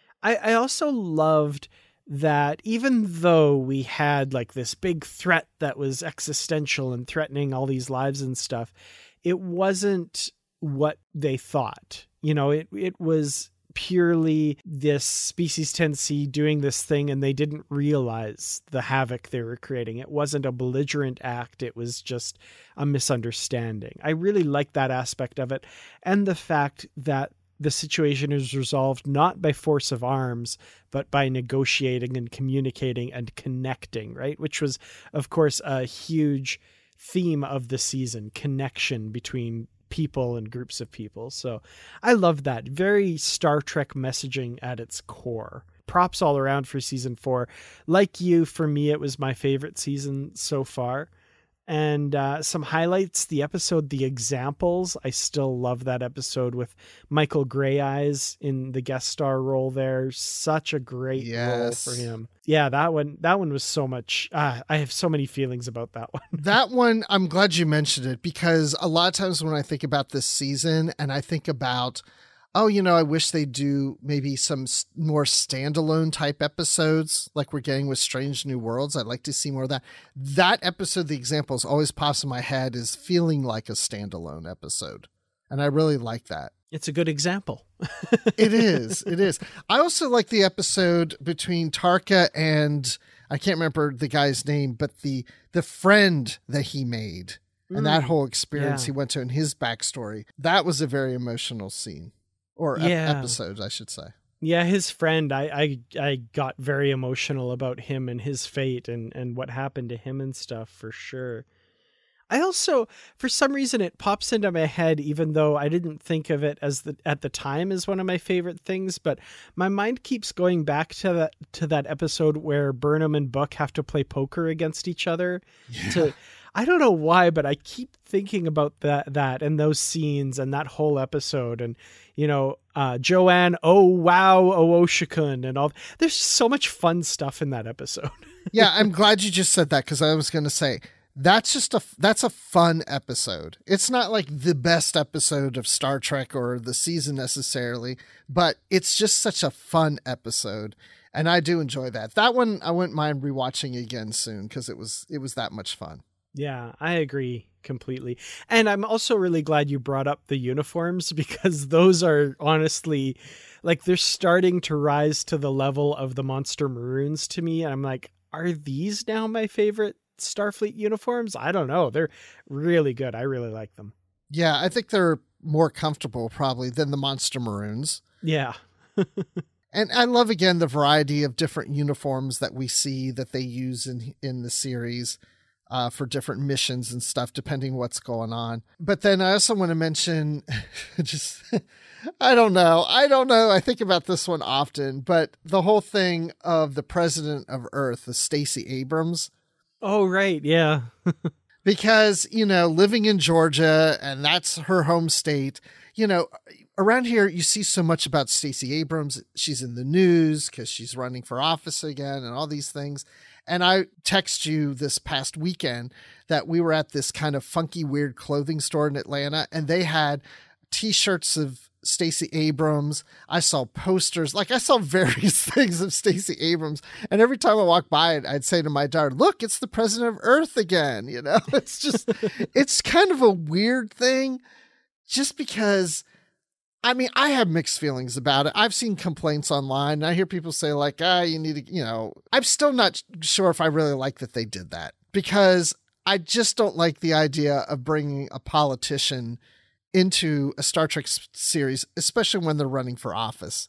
I also loved that even though we had like this big threat that was existential and threatening all these lives and stuff, it wasn't what they thought. It was purely this Species 10C doing this thing, and they didn't realize the havoc they were creating. It wasn't a belligerent act. It was just a misunderstanding. I really like that aspect of it. And the fact that the situation is resolved not by force of arms, but by negotiating and communicating and connecting, right? Which was, of course, a huge theme of the season, connection between people and groups of people. So I love that. Very Star Trek messaging at its core. Props all around for season 4. Like you, for me, it was my favorite season so far. And some highlights, the episode The Examples. I still love that episode with Michael Greyeyes in the guest star role there. Such a great role for him. Yeah, that one was so much. I have so many feelings about that one. That one, I'm glad you mentioned it, because a lot of times when I think about this season and I think about, I wish they do maybe some more standalone type episodes like we're getting with Strange New Worlds. I'd like to see more of that. That episode, The Examples, always pops in my head as feeling like a standalone episode. And I really like that. It's a good example. It is. It is. I also like the episode between Tarka and, I can't remember the guy's name, but the friend that he made and that whole experience he went to and his backstory. That was a very emotional scene. Or episodes, I should say. Yeah, his friend, I got very emotional about him and his fate and what happened to him and stuff, for sure. I also, for some reason, it pops into my head, even though I didn't think of it at the time as one of my favorite things, but my mind keeps going back to that episode where Burnham and Book have to play poker against each other. Yeah. I don't know why, but I keep thinking about that and those scenes and that whole episode and, Joanne, oh, wow, Owoshikun and all. There's so much fun stuff in that episode. Yeah, I'm glad you just said that, because I was going to say, that's a fun episode. It's not like the best episode of Star Trek or the season necessarily, but it's just such a fun episode. And I do enjoy that. That one, I wouldn't mind rewatching again soon, because it was that much fun. Yeah, I agree completely. And I'm also really glad you brought up the uniforms, because those are honestly, like, they're starting to rise to the level of the Monster Maroons to me. And I'm like, are these now my favorite Starfleet uniforms? I don't know. They're really good. I really like them. Yeah, I think they're more comfortable probably than the Monster Maroons. Yeah. And I love, again, the variety of different uniforms that we see that they use in the series. For different missions and stuff, depending what's going on. But then I also want to mention just, I don't know. I think about this one often, but the whole thing of the president of Earth, the Stacey Abrams. Oh, right. Yeah. Because, living in Georgia, and that's her home state, around here, you see so much about Stacey Abrams. She's in the news because she's running for office again and all these things. And I text you this past weekend that we were at this kind of funky, weird clothing store in Atlanta, and they had T-shirts of Stacey Abrams. I saw posters, like I saw various things of Stacey Abrams. And every time I walked by it, I'd say to my daughter, look, it's the president of Earth again. You know, it's just, it's kind of a weird thing just because, I mean, I have mixed feelings about it. I've seen complaints online and I hear people say like, you need to, you know, I'm still not sure if I really like that they did that because I just don't like the idea of bringing a politician into a Star Trek series, especially when they're running for office.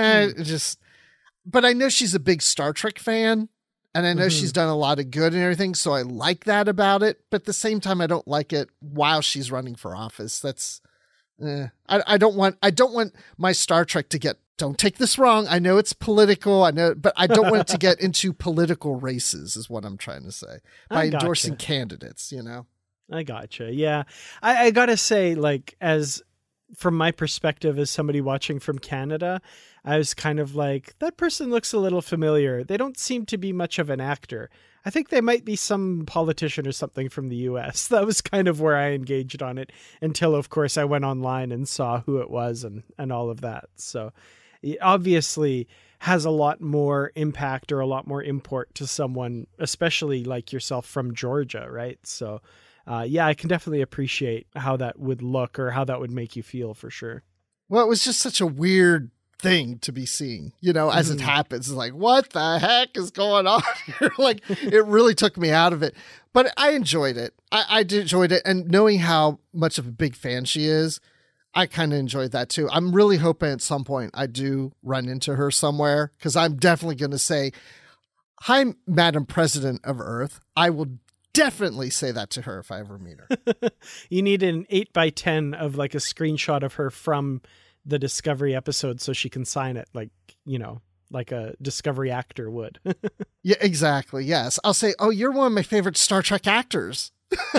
But I know she's a big Star Trek fan and I know she's done a lot of good and everything. So I like that about it. But at the same time, I don't like it while she's running for office. That's, I don't want my Star Trek to get, don't take this wrong. I know it's political. I know, but I don't want it to get into political races is what I'm trying to say by endorsing candidates, you know? I gotcha. Yeah. I gotta say, like, as from my perspective as somebody watching from Canada, I was kind of like, that person looks a little familiar. They don't seem to be much of an actor. I think they might be some politician or something from the US. That was kind of where I engaged on it until, of course, I went online and saw who it was and all of that. So it obviously has a lot more impact or a lot more import to someone, especially like yourself from Georgia, right? So yeah, I can definitely appreciate how that would look or how that would make you feel for sure. Well, it was just such a weird thing to be seeing, you know, as it happens. It's like, what the heck is going on here? Like, it really took me out of it. But I enjoyed it. I did enjoy it. And knowing how much of a big fan she is, I kind of enjoyed that too. I'm really hoping at some point I do run into her somewhere because I'm definitely going to say, hi, Madam President of Earth. I will definitely say that to her if I ever meet her. You need an 8x10 of like a screenshot of her from the Discovery episode so she can sign it like, you know, like a Discovery actor would. Yeah, exactly. Yes. I'll say, oh, you're one of my favorite Star Trek actors.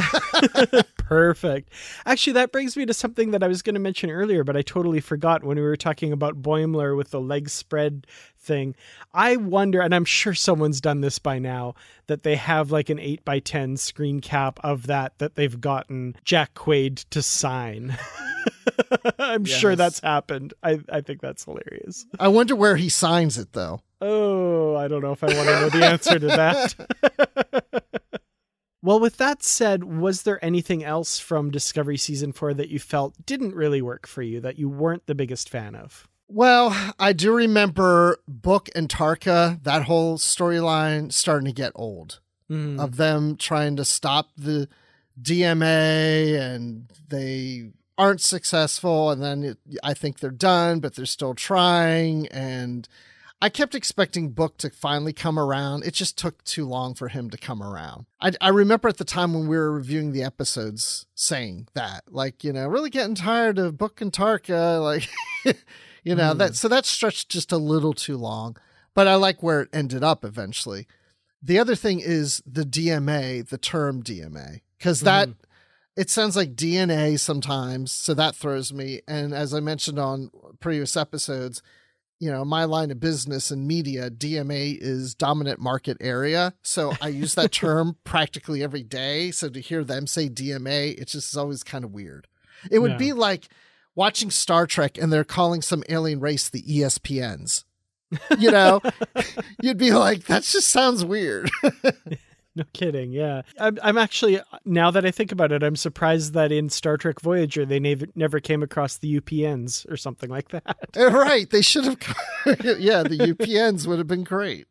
Perfect. Actually, that brings me to something that I was going to mention earlier, but I totally forgot when we were talking about Boimler with the leg spread thing. I wonder, and I'm sure someone's done this by now, that they have like an 8x10 screen cap of that they've gotten Jack Quaid to sign. I'm sure that's happened. I think that's hilarious. I wonder where he signs it, though. Oh, I don't know if I want to know the answer to that. Well, with that said, was there anything else from Discovery Season 4 that you felt didn't really work for you, that you weren't the biggest fan of? Well, I do remember Book and Tarka, that whole storyline starting to get old. Of them trying to stop the DMA and they aren't successful. And then I think they're done, but they're still trying. And I kept expecting Book to finally come around. It just took too long for him to come around. I remember at the time when we were reviewing the episodes saying that, like, you know, really getting tired of Book and Tarka, like, you know, that stretched just a little too long, but I like where it ended up eventually. The other thing is the DMA, the term DMA, because that, it sounds like DNA sometimes. So that throws me. And as I mentioned on previous episodes, you know, my line of business and media, DMA is dominant market area. So I use that term practically every day. So to hear them say DMA, it's just always kind of weird. It would be like watching Star Trek and they're calling some alien race the ESPNs. You know, you'd be like, that just sounds weird. No kidding. Yeah. I'm actually, now that I think about it, I'm surprised that in Star Trek Voyager, they never came across the UPNs or something like that. Right. They should have. Yeah. The UPNs would have been great.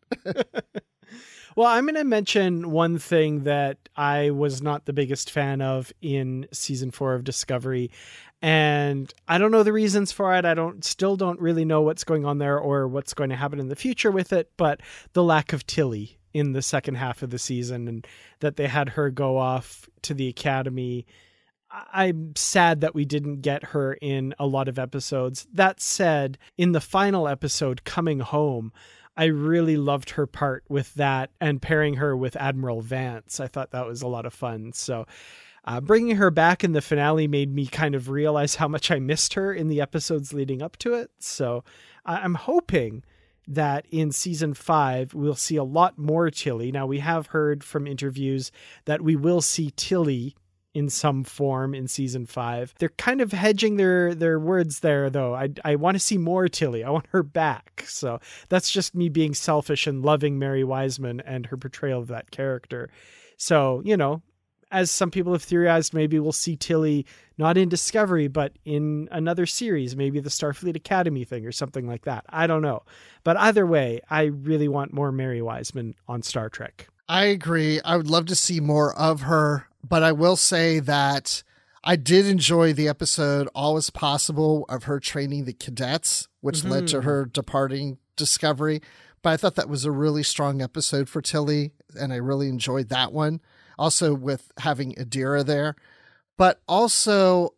Well, I'm going to mention one thing that I was not the biggest fan of in season 4 of Discovery. And I don't know the reasons for it. Still don't really know what's going on there or what's going to happen in the future with it, but the lack of Tilly in the second half of the season and that they had her go off to the academy. I'm sad that we didn't get her in a lot of episodes. That said, in the final episode, Coming Home, I really loved her part with that and pairing her with Admiral Vance. I thought that was a lot of fun. So Bringing her back in the finale made me kind of realize how much I missed her in the episodes leading up to it. So I'm hoping that in season 5, we'll see a lot more Tilly. Now, we have heard from interviews that we will see Tilly in some form in season 5. They're kind of hedging their words there, though. I want to see more Tilly. I want her back. So that's just me being selfish and loving Mary Wiseman and her portrayal of that character. So, as some people have theorized, maybe we'll see Tilly not in Discovery, but in another series, maybe the Starfleet Academy thing or something like that. I don't know. But either way, I really want more Mary Wiseman on Star Trek. I agree. I would love to see more of her, but I will say that I did enjoy the episode All Is Possible of her training the cadets, which led to her departing Discovery. But I thought that was a really strong episode for Tilly, and I really enjoyed that one. Also with having Adira there. But also,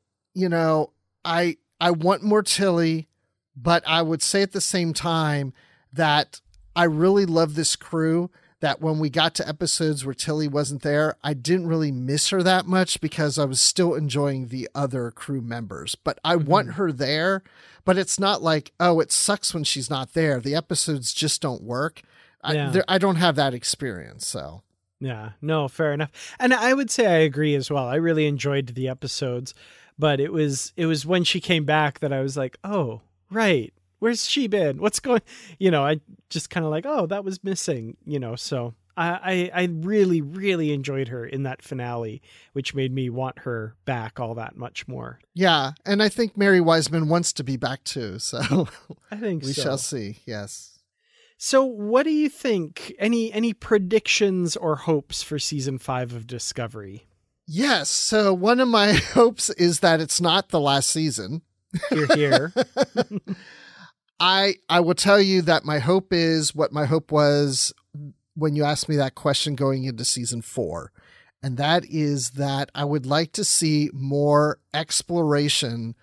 I want more Tilly, but I would say at the same time that I really love this crew, that when we got to episodes where Tilly wasn't there, I didn't really miss her that much because I was still enjoying the other crew members. But I want her there, but it's not like, oh, it sucks when she's not there. The episodes just don't work. I don't have that experience, so... Yeah, no, fair enough. And I would say I agree as well. I really enjoyed the episodes, but it was when she came back that I was like, oh, right. Where's she been? What's going, I just kind of like, oh, that was missing, so I really, really enjoyed her in that finale, which made me want her back all that much more. Yeah. And I think Mary Wiseman wants to be back too. So I think we shall see. Yes. So what do you think? Any predictions or hopes for season 5 of Discovery? Yes. So one of my hopes is that it's not the last season. Here. I will tell you that my hope is what my hope was when you asked me that question going into season 4. And that is that I would like to see more exploration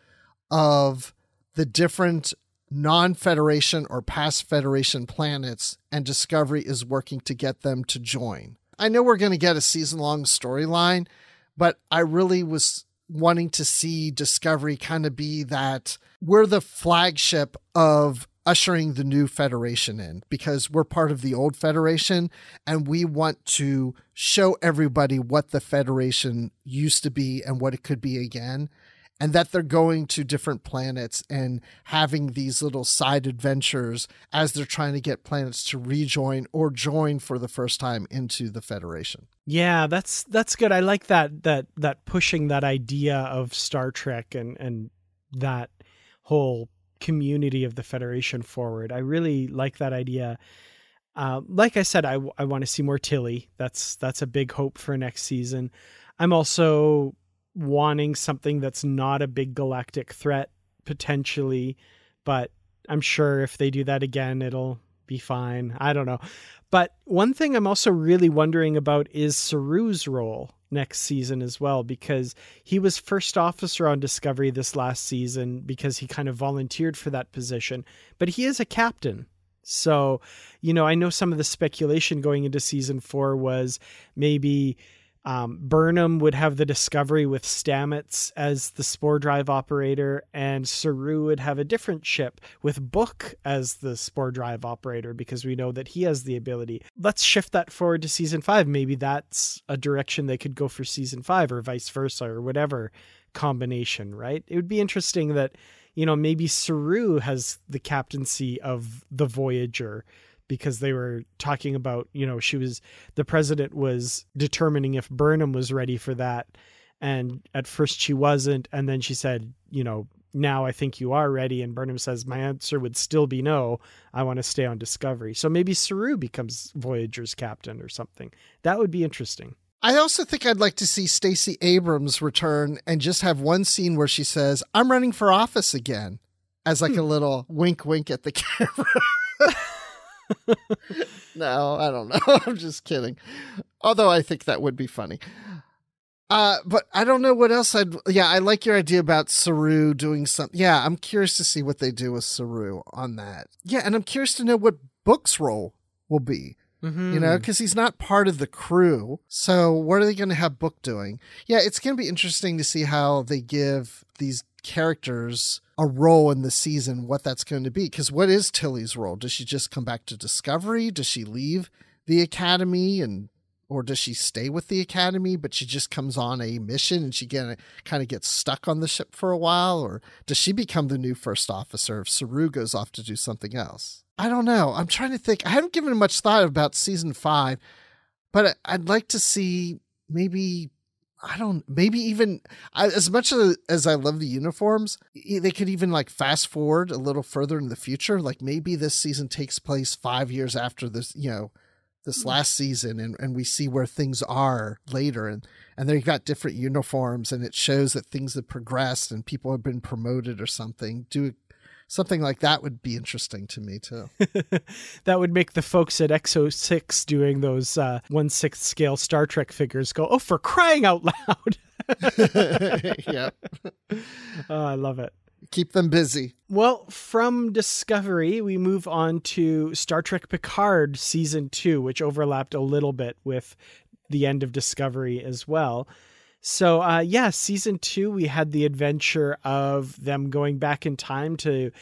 of the different non-Federation or past Federation planets, and Discovery is working to get them to join. I know we're going to get a season-long storyline, but I really was wanting to see Discovery kind of be that we're the flagship of ushering the new Federation in, because we're part of the old Federation and we want to show everybody what the Federation used to be and what it could be again. And that they're going to different planets and having these little side adventures as they're trying to get planets to rejoin or join for the first time into the Federation. Yeah, that's good. I like that pushing that idea of Star Trek and that whole community of the Federation forward. I really like that idea. Like I said, I want to see more Tilly. That's a big hope for next season. I'm also wanting something that's not a big galactic threat potentially, but I'm sure if they do that again, it'll be fine. I don't know. But one thing I'm also really wondering about is Saru's role next season as well, because he was first officer on Discovery this last season because he kind of volunteered for that position, but he is a captain. So, I know some of the speculation going into season 4 was maybe Burnham would have the Discovery with Stamets as the spore drive operator, and Saru would have a different ship with Book as the spore drive operator, because we know that he has the ability. Let's shift that forward to season 5. Maybe that's a direction they could go for season 5, or vice versa, or whatever combination, right? It would be interesting that, maybe Saru has the captaincy of the Voyager, because they were talking about, the president was determining if Burnham was ready for that. And at first she wasn't. And then she said, now I think you are ready. And Burnham says, my answer would still be no. I want to stay on Discovery. So maybe Saru becomes Voyager's captain or something. That would be interesting. I also think I'd like to see Stacey Abrams return and just have one scene where she says, I'm running for office again, as like a little wink, wink at the camera. No, I don't know. I'm just kidding. Although I think that would be funny. But I don't know what else I like your idea about Saru doing something. Yeah, I'm curious to see what they do with Saru on that. Yeah, and I'm curious to know what Book's role will be. because he's not part of the crew. So what are they going to have Book doing? Yeah, it's going to be interesting to see how they give these characters a role in the season, what that's going to be. Because what is Tilly's role? Does she just come back to Discovery? Does she leave the Academy or does she stay with the Academy, but she just comes on a mission and she kind of gets stuck on the ship for a while? Or does she become the new first officer if Saru goes off to do something else? I don't know. I'm trying to think. I haven't given much thought about season 5, but I'd like to see maybe even as much as I love the uniforms, they could even like fast forward a little further in the future. Like maybe this season takes place 5 years after this, this last season, and we see where things are later, and they've got different uniforms, and it shows that things have progressed and people have been promoted or something. Something like that would be interesting to me too. That would make the folks at XO6 doing those 1/6 scale Star Trek figures go, oh, for crying out loud. Yeah. Oh, I love it. Keep them busy. Well, from Discovery, we move on to Star Trek Picard Season 2, which overlapped a little bit with the end of Discovery as well. So, Season 2, we had the adventure of them going back in time to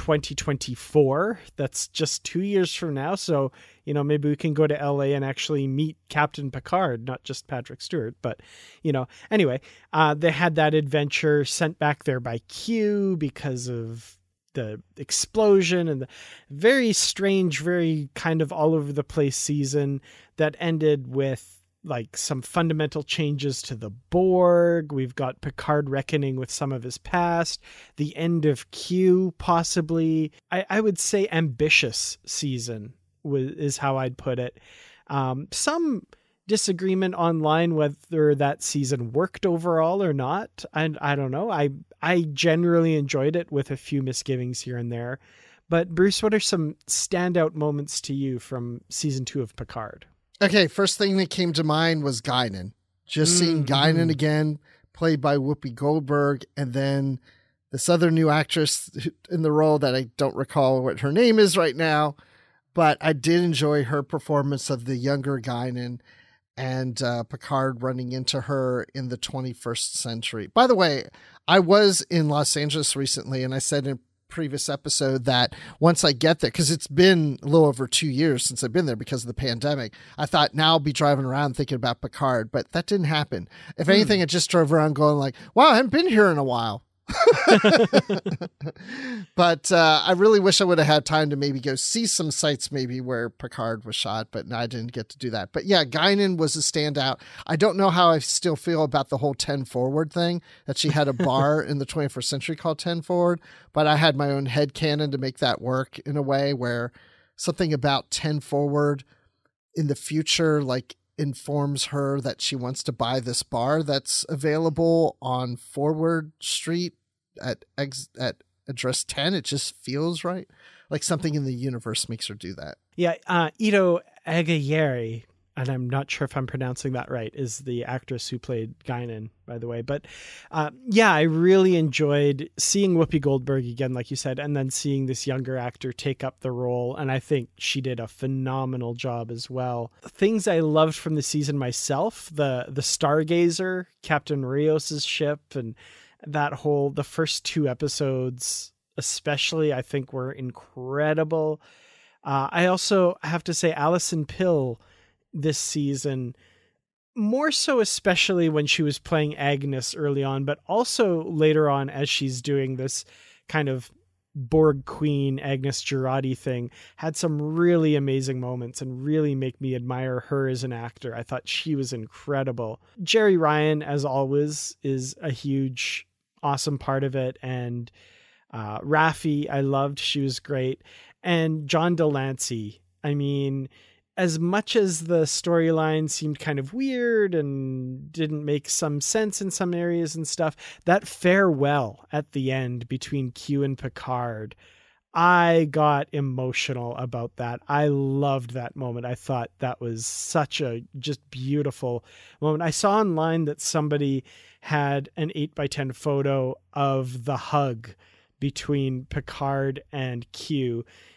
2024. That's just 2 years from now. So, maybe we can go to LA and actually meet Captain Picard, not just Patrick Stewart. But, anyway, they had that adventure sent back there by Q because of the explosion and the very strange, very kind of all over the place season that ended with like some fundamental changes to the Borg. We've got Picard reckoning with some of his past, the end of Q, possibly. I would say ambitious season is how I'd put it. Some disagreement online whether that season worked overall or not. And I don't know. I generally enjoyed it with a few misgivings here and there. But Bruce, what are some standout moments to you from season 2 of Picard? Okay, first thing that came to mind was Guinan. Just seeing Guinan again, played by Whoopi Goldberg, and then this other new actress in the role that I don't recall what her name is right now, but I did enjoy her performance of the younger Guinan and Picard running into her in the 21st century. By the way, I was in Los Angeles recently, and I said in previous episode that once I get there, because it's been a little over 2 years since I've been there because of the pandemic, I thought now I'll be driving around thinking about Picard, but that didn't happen. If anything, I just drove around going like, wow, I haven't been here in a while. But I really wish I would have had time to maybe go see some sites maybe where Picard was shot, but no, I didn't get to do that. But yeah, Guinan was a standout. I don't know how I still feel about the whole 10 Forward thing, that she had a bar in the 21st century called 10 Forward, but I had my own headcanon to make that work in a way where something about 10 Forward in the future like informs her that she wants to buy this bar that's available on Forward Street at address 10. It just feels right. Like something in the universe makes her do that. Yeah. Ito Agayeri, and I'm not sure if I'm pronouncing that right, is the actress who played Guinan, by the way. But I really enjoyed seeing Whoopi Goldberg again, like you said, and then seeing this younger actor take up the role. And I think she did a phenomenal job as well. Things I loved from the season myself, the Stargazer, Captain Rios's ship, and the first 2 episodes especially, I think were incredible. I also have to say Alison Pill this season, more so especially when she was playing Agnes early on, but also later on as she's doing this kind of Borg Queen Agnes Girardi thing, had some really amazing moments and really make me admire her as an actor. I thought she was incredible. Jeri Ryan, as always, is a huge, awesome part of it. And Raffi, I loved. She was great. And John Delancey, I mean, as much as the storyline seemed kind of weird and didn't make some sense in some areas and stuff, that farewell at the end between Q and Picard, I got emotional about that. I loved that moment. I thought that was such a just beautiful moment. I saw online that somebody had an 8x10 photo of the hug between Picard and Q.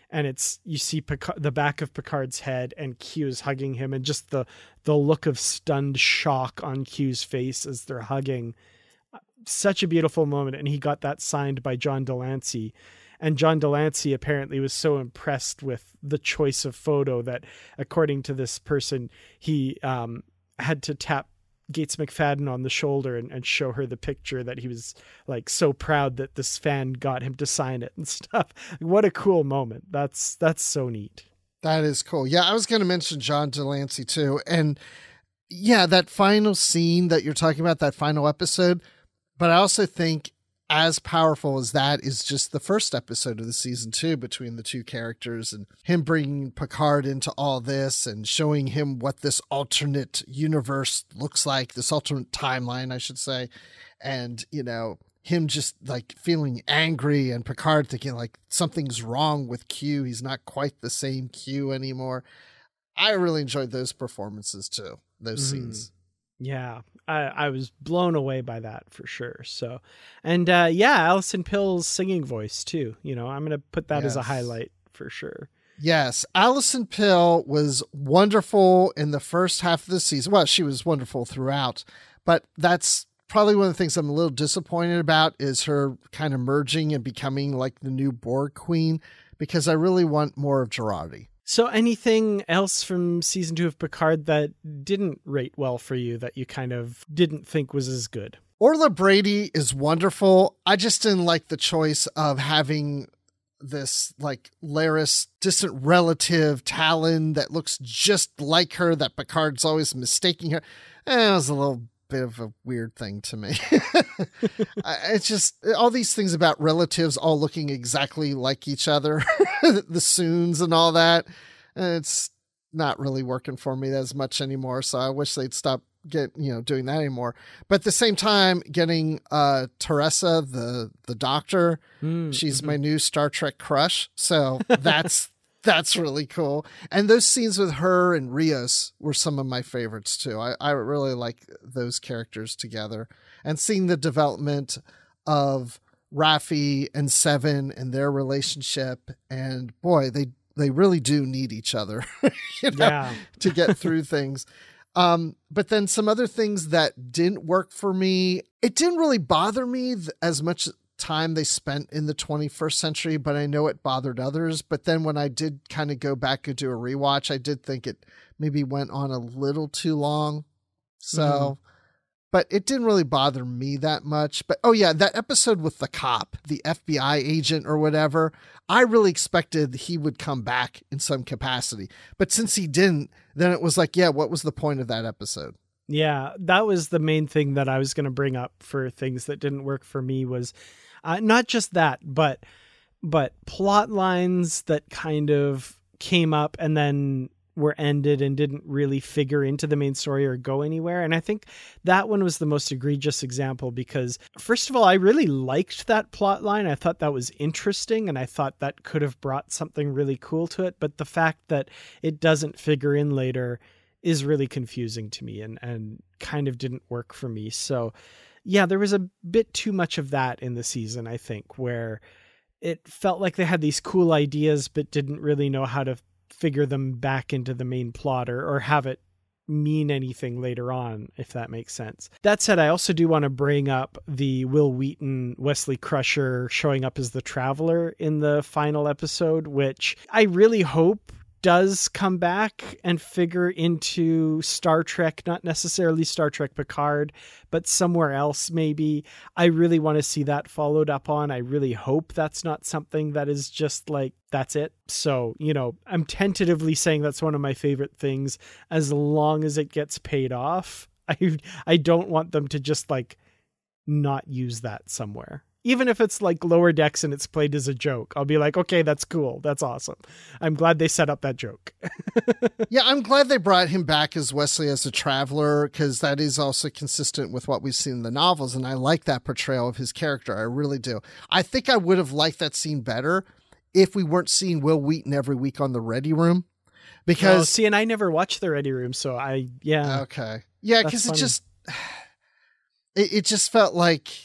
and you see the back of Picard's head, and Q is hugging him, and just the look of stunned shock on Q's face as they're hugging. Such a beautiful moment, and he got that signed by John Delancey. And John Delancey apparently was so impressed with the choice of photo that, according to this person, he had to tap Gates McFadden on the shoulder and show her the picture, that he was like so proud that this fan got him to sign it and stuff. What a cool moment. That's so neat. That is cool. Yeah, I was going to mention John Delancey too. And yeah, that final scene that you're talking about, that final episode, but I also think as powerful as that is just the first episode of the season 2 between the two characters, and him bringing Picard into all this and showing him what this alternate universe looks like, this alternate timeline, I should say. And, you know, him just like feeling angry, and Picard thinking like something's wrong with Q. He's not quite the same Q anymore. I really enjoyed those performances too, those scenes. Yeah, I was blown away by that for sure. So, and Alison Pill's singing voice too. You know, I'm going to put that as a highlight for sure. Yes, Alison Pill was wonderful in the first half of the season. Well, she was wonderful throughout, but that's probably one of the things I'm a little disappointed about, is her kind of merging and becoming like the new Borg queen, because I really want more of Jurati. So anything else from season 2 of Picard that didn't rate well for you, that you kind of didn't think was as good? Orla Brady is wonderful. I just didn't like the choice of having this like Laris distant relative, Talon, that looks just like her, that Picard's always mistaking her. It was a little bit of a weird thing to me. It's just all these things about relatives all looking exactly like each other, the Soons and all that. It's not really working for me as much anymore. So I wish they'd stop doing that anymore. But at the same time, getting Teresa, the doctor, she's my new Star Trek crush. So that's really cool. And those scenes with her and Rios were some of my favorites too. I really like those characters together, and seeing the development of Raffi and Seven and their relationship. And boy, they really do need each other to get through things. But then some other things that didn't work for me, it didn't really bother me as much time they spent in the 21st century, but I know it bothered others. But then when I did kind of go back and do a rewatch, I did think it maybe went on a little too long. So, but it didn't really bother me that much. But oh yeah, that episode with the cop, the FBI agent or whatever, I really expected he would come back in some capacity. But since he didn't, then it was like, yeah, what was the point of that episode? Yeah, that was the main thing that I was going to bring up for things that didn't work for me, was not just that, but plot lines that kind of came up and then were ended and didn't really figure into the main story or go anywhere. And I think that one was the most egregious example, because first of all, I really liked that plot line. I thought that was interesting, and I thought that could have brought something really cool to it. But the fact that it doesn't figure in later is really confusing to me and kind of didn't work for me. So yeah, there was a bit too much of that in the season, I think, where it felt like they had these cool ideas but didn't really know how to figure them back into the main plot or have it mean anything later on, if that makes sense. That said, I also do want to bring up the Will Wheaton, Wesley Crusher showing up as the Traveler in the final episode, which I really hope does come back and figure into Star Trek, not necessarily Star Trek Picard, but somewhere else maybe. I really want to see that followed up on. I really hope that's not something that is just like, that's it. So, I'm tentatively saying that's one of my favorite things, as long as it gets paid off. I don't want them to just like not use that somewhere. Even if it's like Lower Decks and it's played as a joke, I'll be like, okay, that's cool. That's awesome. I'm glad they set up that joke. Yeah, I'm glad they brought him back as Wesley as a traveler, because that is also consistent with what we've seen in the novels. And I like that portrayal of his character. I really do. I think I would have liked that scene better if we weren't seeing Will Wheaton every week on the Ready Room. Because and I never watched the Ready Room. So okay. Yeah, because it just felt like,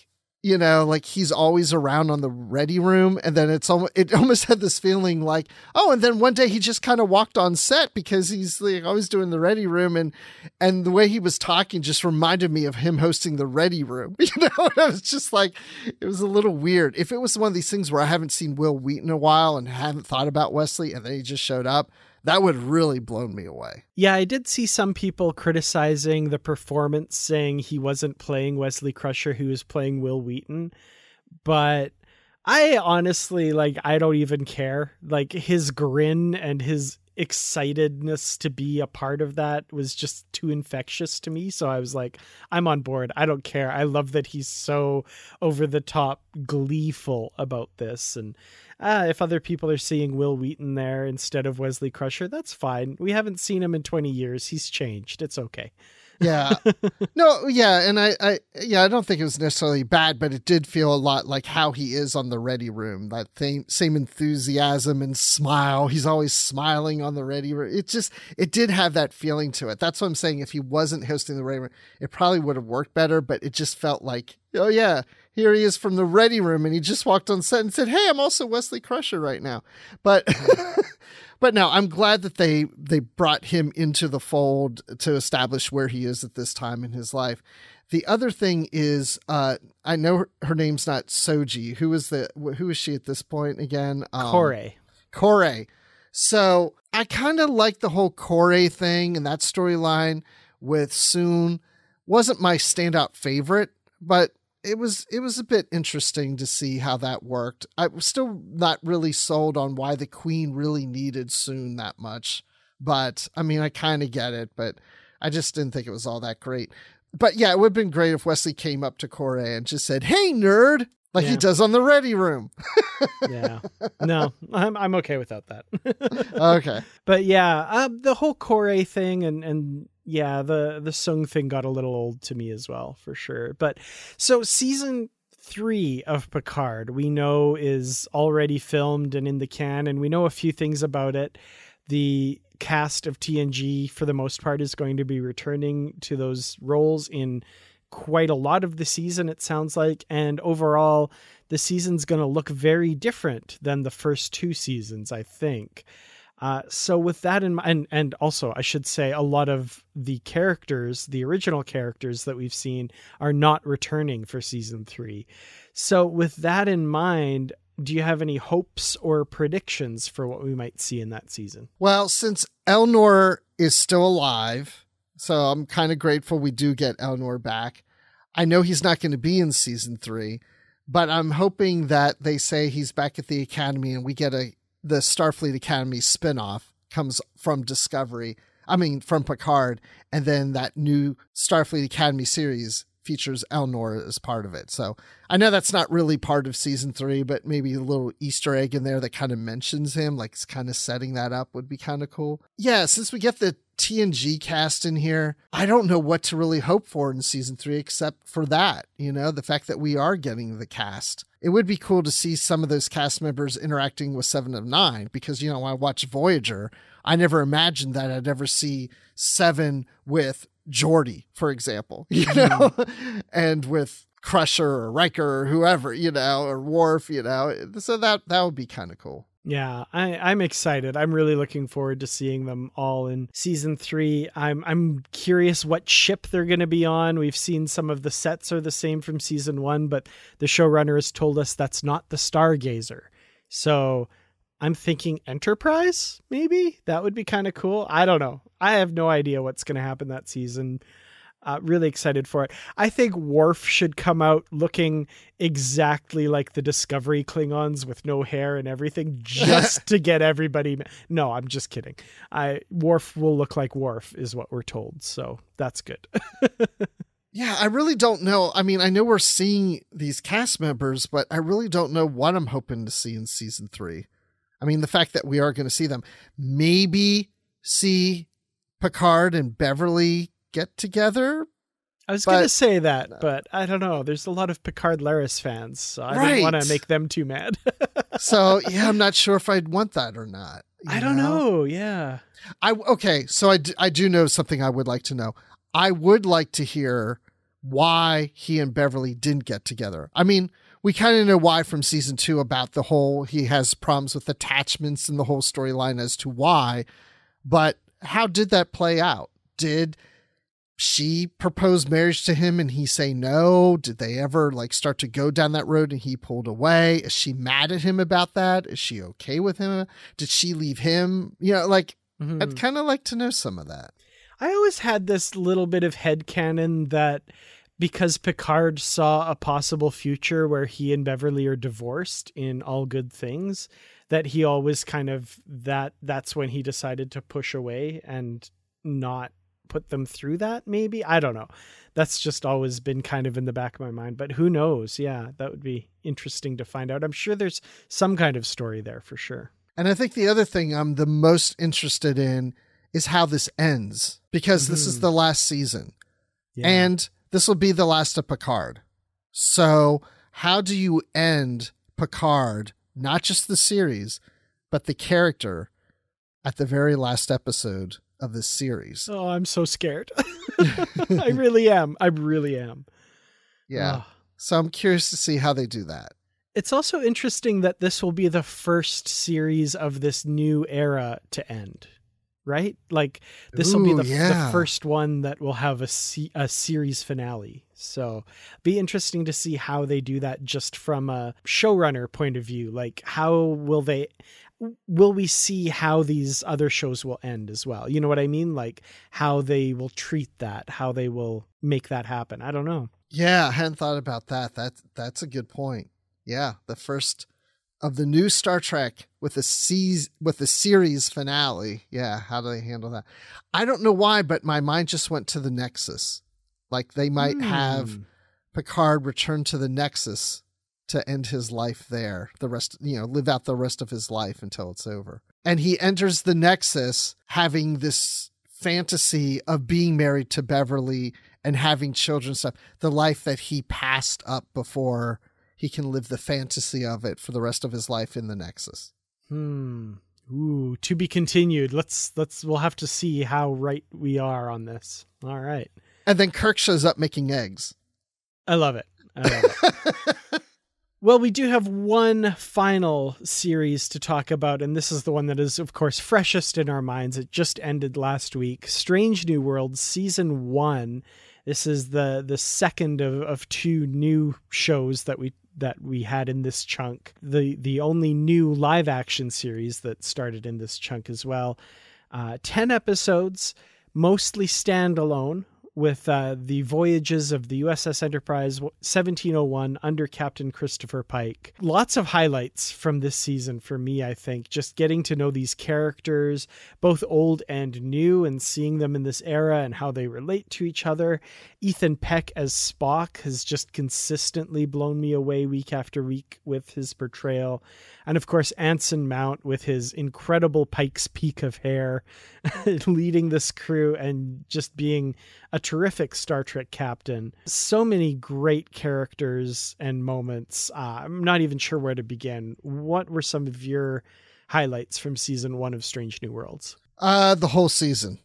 you know, like he's always around on the Ready Room. And then it almost had this feeling like, oh, and then one day he just kind of walked on set because he's like always doing the Ready Room. And the way he was talking just reminded me of him hosting the Ready Room. You know, and I was just like, it was a little weird. If it was one of these things where I haven't seen Will Wheaton in a while and haven't thought about Wesley and then he just showed up, that would have really blown me away. Yeah, I did see some people criticizing the performance, saying he wasn't playing Wesley Crusher, he was playing Will Wheaton. But I honestly, like, I don't even care. Like, his grin and his excitedness to be a part of that was just too infectious to me. So I was like, I'm on board. I don't care. I love that he's so over the top gleeful about this. And if other people are seeing Will Wheaton there instead of Wesley Crusher, that's fine. We haven't seen him in 20 years. He's changed. It's okay. Yeah. No, yeah. And I don't think it was necessarily bad, but it did feel a lot like how he is on the Ready Room. That same enthusiasm and smile. He's always smiling on the Ready Room. It did have that feeling to it. That's what I'm saying. If he wasn't hosting the Ready Room, it probably would have worked better, but it just felt like, oh yeah, here he is from the Ready Room. And he just walked on set and said, hey, I'm also Wesley Crusher right now. But But no, I'm glad that they brought him into the fold to establish where he is at this time in his life. The other thing is, I know her name's not Soji. Who is she at this point again? Kore. So I kind of like the whole Kore thing and that storyline with Soon. Wasn't my standout favorite, but it was a bit interesting to see how that worked. I was still not really sold on why the Queen really needed Soon that much. But I mean, I kind of get it, but I just didn't think it was all that great. But yeah, it would have been great if Wesley came up to Kore and just said, hey, nerd, like he does on the Ready Room. Yeah. No, I'm okay without that. Okay. But yeah, the whole Kore thing and yeah, the Sung thing got a little old to me as well, for sure. But so season 3 of Picard, we know is already filmed and in the can, and we know a few things about it. The cast of TNG, for the most part, is going to be returning to those roles in quite a lot of the season, it sounds like. And overall, the season's going to look very different than the first 2 seasons, I think. So with that in mind, and also I should say a lot of the characters, the original characters that we've seen, are not returning for season 3. So with that in mind, do you have any hopes or predictions for what we might see in that season? Well, since Elnor is still alive, so I'm kind of grateful we do get Elnor back. I know he's not going to be in season 3, but I'm hoping that they say he's back at the Academy and we get the Starfleet Academy spinoff comes from from Picard, and then that new Starfleet Academy series features Elnor as part of it. So I know that's not really part of season 3, but maybe a little Easter egg in there that kind of mentions him, like it's kind of setting that up, would be kind of cool. Yeah, since we get the TNG cast in here, I don't know what to really hope for in season 3 except for that, the fact that we are getting the cast. It would be cool to see some of those cast members interacting with 7 of 9 because, when I watch Voyager, I never imagined that I'd ever see 7 with Geordi, for example, and with Crusher or Riker or whoever, or Worf, so that would be kind of cool. Yeah, I'm excited. I'm really looking forward to seeing them all in season 3. I'm curious what ship they're going to be on. We've seen some of the sets are the same from season 1, but the showrunner has told us that's not the Stargazer. So I'm thinking Enterprise, maybe? That would be kind of cool. I don't know. I have no idea what's going to happen that season. Really excited for it. I think Worf should come out looking exactly like the Discovery Klingons with no hair and everything, just to get everybody. No, I'm just kidding. Worf will look like Worf is what we're told. So that's good. Yeah, I really don't know. I mean, I know we're seeing these cast members, but I really don't know what I'm hoping to see in season 3. I mean, the fact that we are going to see them, maybe see Picard and Beverly get together. I was going to say that, but I don't know. There's a lot of Picard Laris fans, so I didn't want to make them too mad. So yeah, I'm not sure if I'd want that or not. I don't know. Yeah. Okay. So I do know something I would like to know. I would like to hear why he and Beverly didn't get together. I mean, we kind of know why from season 2 about the whole, he has problems with attachments and the whole storyline as to why, but how did that play out? Did she propose marriage to him and he say no? Did they ever like start to go down that road and he pulled away? Is she mad at him about that? Is she okay with him? Did she leave him? You know, like, I'd kind of like to know some of that. I always had this little bit of headcanon that because Picard saw a possible future where he and Beverly are divorced in All Good Things, that he always kind of, that's when he decided to push away and not put them through that, maybe? I don't know. That's just always been kind of in the back of my mind, but who knows? Yeah, that would be interesting to find out. I'm sure there's some kind of story there for sure. And I think the other thing I'm the most interested in is how this ends, because this is the last season. Yeah. And this will be the last of Picard. So how do you end Picard, not just the series, but the character at the very last episode of this series? Oh, I'm so scared. I really am. Yeah. So I'm curious to see how they do that. It's also interesting that this will be the first series of this new era to end, right? Like this will be the first one that will have a series finale. So be interesting to see how they do that just from a showrunner point of view. Like how will we see how these other shows will end as well? You know what I mean? Like how they will treat that, how they will make that happen. I don't know. Yeah, I hadn't thought about that. That's a good point. Yeah, the first of the new Star Trek with a series finale. Yeah, how do they handle that? I don't know why, but my mind just went to the Nexus. Like they might have Picard return to the Nexus to end his life there. The rest, live out the rest of his life until it's over. And he enters the Nexus having this fantasy of being married to Beverly and having children and stuff. The life that he passed up before he can live the fantasy of it for the rest of his life in the Nexus. Ooh, to be continued. We'll have to see how right we are on this. All right. And then Kirk shows up making eggs. I love it. Well, we do have one final series to talk about, and this is the one that is, of course, freshest in our minds. It just ended last week. Strange New Worlds, Season 1. This is the second of 2 new shows that we had in this chunk. The only new live action series that started in this chunk as well. 10 episodes, mostly standalone, with the voyages of the USS Enterprise 1701 under Captain Christopher Pike. Lots of highlights from this season for me, I think. Just getting to know these characters, both old and new, and seeing them in this era and how they relate to each other. Ethan Peck as Spock has just consistently blown me away week after week with his portrayal. And of course, Anson Mount with his incredible Pike's Peak of hair, leading this crew and just being a terrific Star Trek captain. So many great characters and moments. I'm not even sure where to begin. What were some of your highlights from season 1 of Strange New Worlds? The whole season.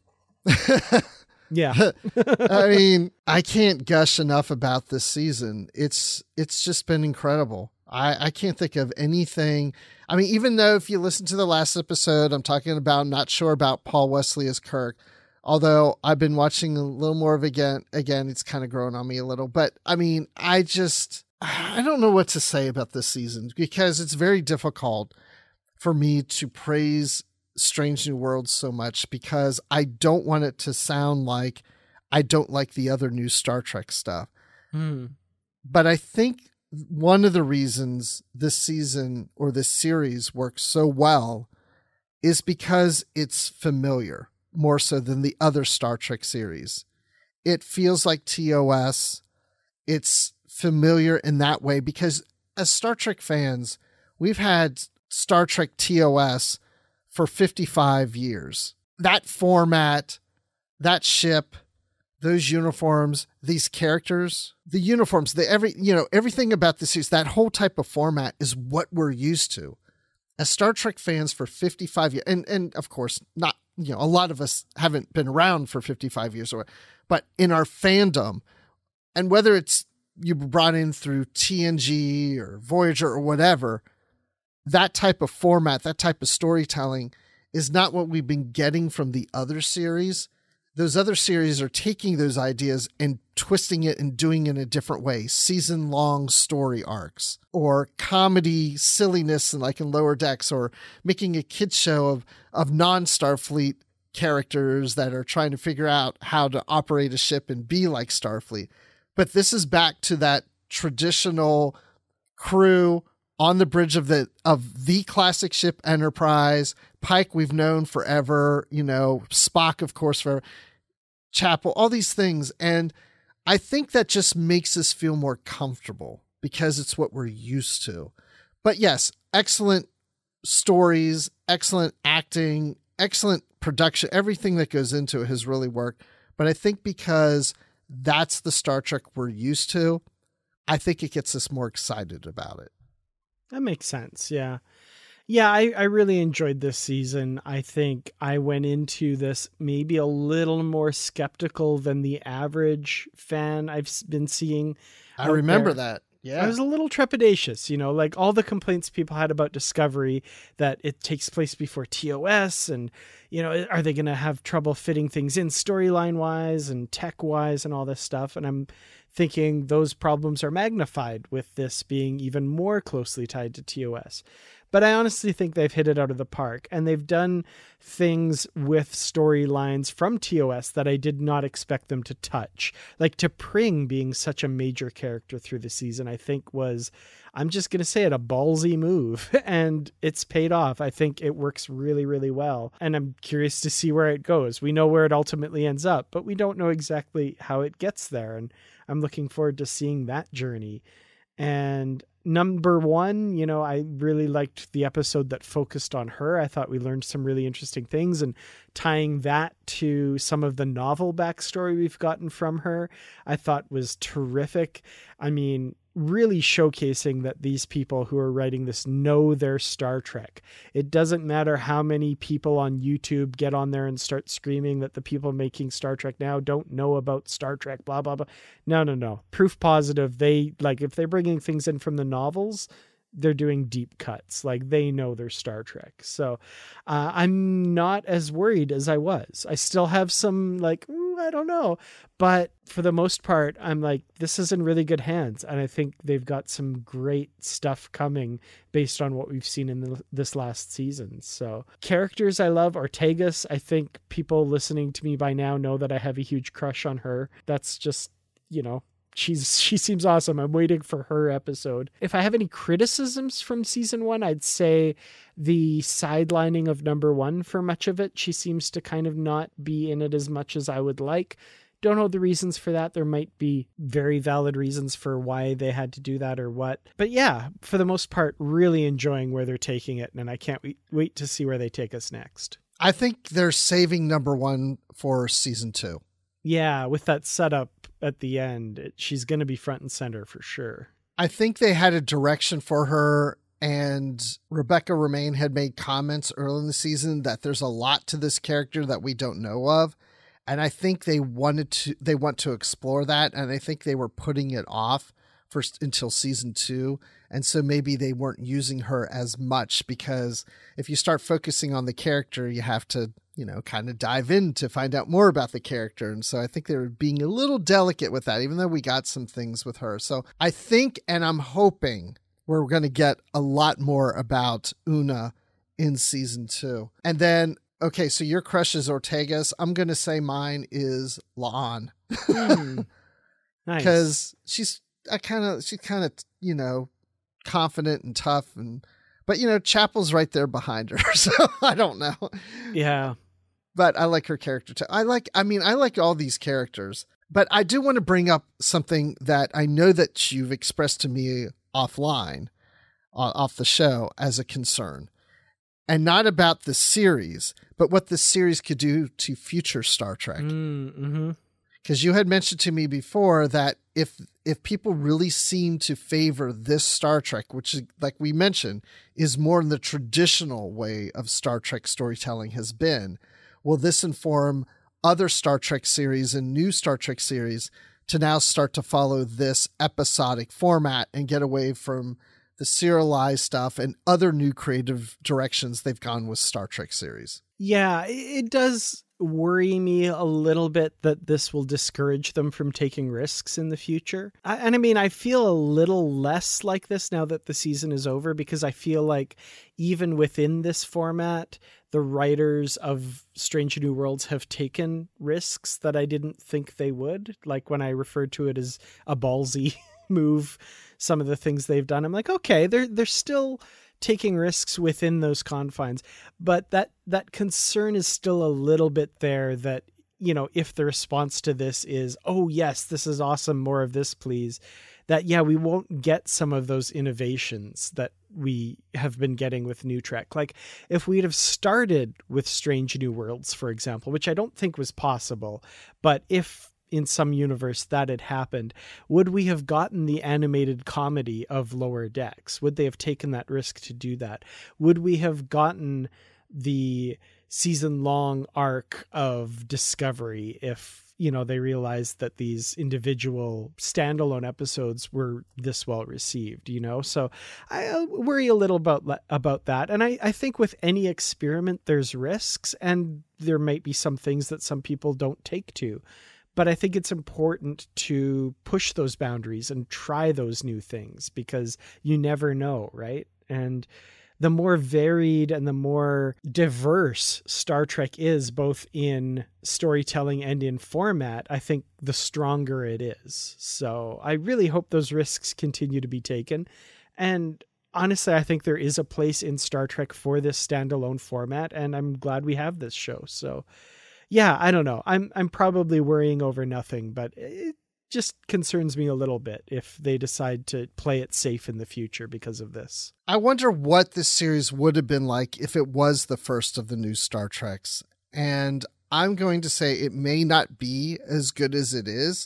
Yeah. I mean, I can't gush enough about this season. It's just been incredible. I can't think of anything. I mean, even though if you listen to the last episode, I'm talking about not sure about Paul Wesley as Kirk, although I've been watching a little more of it again, it's kind of grown on me a little. But I mean, I don't know what to say about this season because it's very difficult for me to praise Strange New Worlds so much because I don't want it to sound like I don't like the other new Star Trek stuff. But I think one of the reasons this season or this series works so well is because it's familiar more so than the other Star Trek series. It feels like TOS. It's familiar in that way because as Star Trek fans, we've had Star Trek TOS for 55 years. That format, that ship, those uniforms, these characters, the uniforms, everything about the series, that whole type of format is what we're used to. As Star Trek fans for 55 years, and of course, not, a lot of us haven't been around for 55 years, but in our fandom, And whether it's you brought in through TNG or Voyager or whatever, that type of format, that type of storytelling is not what we've been getting from the other series. Those other series are taking those ideas and twisting it and doing it in a different way. Season-long story arcs or comedy silliness and like in Lower Decks, or making a kid's show of non-Starfleet characters that are trying to figure out how to operate a ship and be like Starfleet. But this is back to that traditional crew on the bridge of the classic ship Enterprise. Pike we've known forever, Spock, of course, forever. Chapel, all these things. And I think that just makes us feel more comfortable because it's what we're used to. But yes, excellent stories, excellent acting, excellent production. Everything that goes into it has really worked. But I think because that's the Star Trek we're used to, I think it gets us more excited about it. That makes sense. Yeah. Yeah, I really enjoyed this season. I think I went into this maybe a little more skeptical than the average fan I've been seeing. I remember that. Yeah. I was a little trepidatious, like all the complaints people had about Discovery, that it takes place before TOS and, are they going to have trouble fitting things in storyline wise and tech wise and all this stuff. And I'm thinking those problems are magnified with this being even more closely tied to TOS. But I honestly think they've hit it out of the park, and they've done things with storylines from TOS that I did not expect them to touch. Like T'Pring being such a major character through the season, I think was, I'm just going to say it, a ballsy move, and it's paid off. I think it works really, really well, and I'm curious to see where it goes. We know where it ultimately ends up, but we don't know exactly how it gets there, and I'm looking forward to seeing that journey. And number one, I really liked the episode that focused on her. I thought we learned some really interesting things, and tying that to some of the novel backstory we've gotten from her, I thought was terrific. I mean, really showcasing that these people who are writing this know their Star Trek. It doesn't matter how many people on YouTube get on there and start screaming that the people making Star Trek now don't know about Star Trek, blah, blah, blah. No. Proof positive. If they're bringing things in from the novels, they're doing deep cuts. They know their Star Trek. So I'm not as worried as I was. I still have some I don't know. But for the most part, I'm this is in really good hands. And I think they've got some great stuff coming based on what we've seen in this last season. So characters I love. Ortegas, I think people listening to me by now know that I have a huge crush on her. That's just, she seems awesome. I'm waiting for her episode. If I have any criticisms from season 1, I'd say the sidelining of number 1 for much of it. She seems to kind of not be in it as much as I would like. Don't know the reasons for that. There might be very valid reasons for why they had to do that or what. But yeah, for the most part, really enjoying where they're taking it. And I can't wait to see where they take us next. I think they're saving number 1 for season 2. Yeah, with that setup at the end, she's going to be front and center for sure. I think they had a direction for her, and Rebecca Romijn had made comments early in the season that there's a lot to this character that we don't know of. And I think they want to explore that. And I think they were putting it off until season 2. And so maybe they weren't using her as much, because if you start focusing on the character, you have to, kind of dive in to find out more about the character. And so I think they were being a little delicate with that, even though we got some things with her. So I think, and I'm hoping, we're going to get a lot more about Una in season 2. And then, okay, so your crush is Ortegas. I'm going to say mine is La'an. Nice. Because she's kind of, confident and tough, but Chapel's right there behind her. So I don't know. Yeah. But I like her character too. I like all these characters, but I do want to bring up something that I know that you've expressed to me offline, off the show, as a concern, and not about the series, but what the series could do to future Star Trek. Mm-hmm. Because you had mentioned to me before that if people really seem to favor this Star Trek, which, like we mentioned, is more in the traditional way of Star Trek storytelling has been, will this inform other Star Trek series and new Star Trek series to now start to follow this episodic format and get away from the serialized stuff and other new creative directions they've gone with Star Trek series. Yeah, it does worry me a little bit that this will discourage them from taking risks in the future. I mean, I feel a little less like this now that the season is over, because I feel like even within this format, the writers of Strange New Worlds have taken risks that I didn't think they would. Like when I referred to it as a ballsy move, some of the things they've done, I'm like, okay, they're still taking risks within those confines, but that concern is still a little bit there that, you know, if the response to this is, oh yes, this is awesome, more of this please, that yeah, we won't get some of those innovations that we have been getting with New Trek. Like if we'd have started with Strange New Worlds, for example, which I don't think was possible, but if in some universe that had happened, would we have gotten the animated comedy of Lower Decks? Would they have taken that risk to do that? Would we have gotten the season-long arc of Discovery if, you know, they realized that these individual standalone episodes were this well received, you know? So I worry a little about that. And I think with any experiment, there's risks, and there might be some things that some people don't take to. But I think it's important to push those boundaries and try those new things, because you never know, right? And the more varied and the more diverse Star Trek is, both in storytelling and in format, I think the stronger it is. So I really hope those risks continue to be taken. And honestly, I think there is a place in Star Trek for this standalone format, and I'm glad we have this show. So yeah, I don't know. I'm probably worrying over nothing, but it just concerns me a little bit if they decide to play it safe in the future because of this. I wonder what this series would have been like if it was the first of the new Star Treks. And I'm going to say it may not be as good as it is,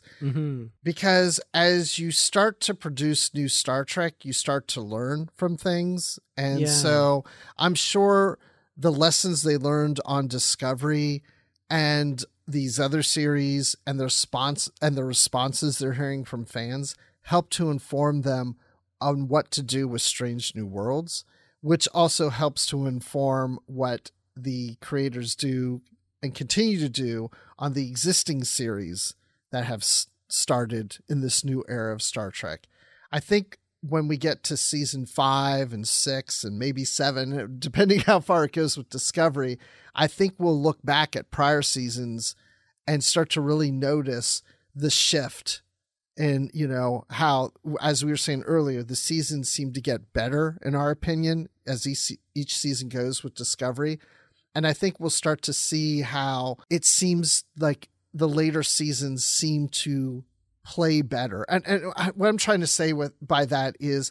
because as you start to produce new Star Trek, you start to learn from things. And so I'm sure the lessons they learned on Discovery and these other series and the responses they're hearing from fans help to inform them on what to do with Strange New Worlds, which also helps to inform what the creators do and continue to do on the existing series that have started in this new era of Star Trek. I think when we get to season 5 and 6 and maybe 7, depending how far it goes with Discovery, I think we'll look back at prior seasons and start to really notice the shift in, you know, how, as we were saying earlier, the seasons seem to get better, in our opinion, as each season goes with Discovery. And I think we'll start to see how it seems like the later seasons seem to play better. And what I'm trying to say by that is,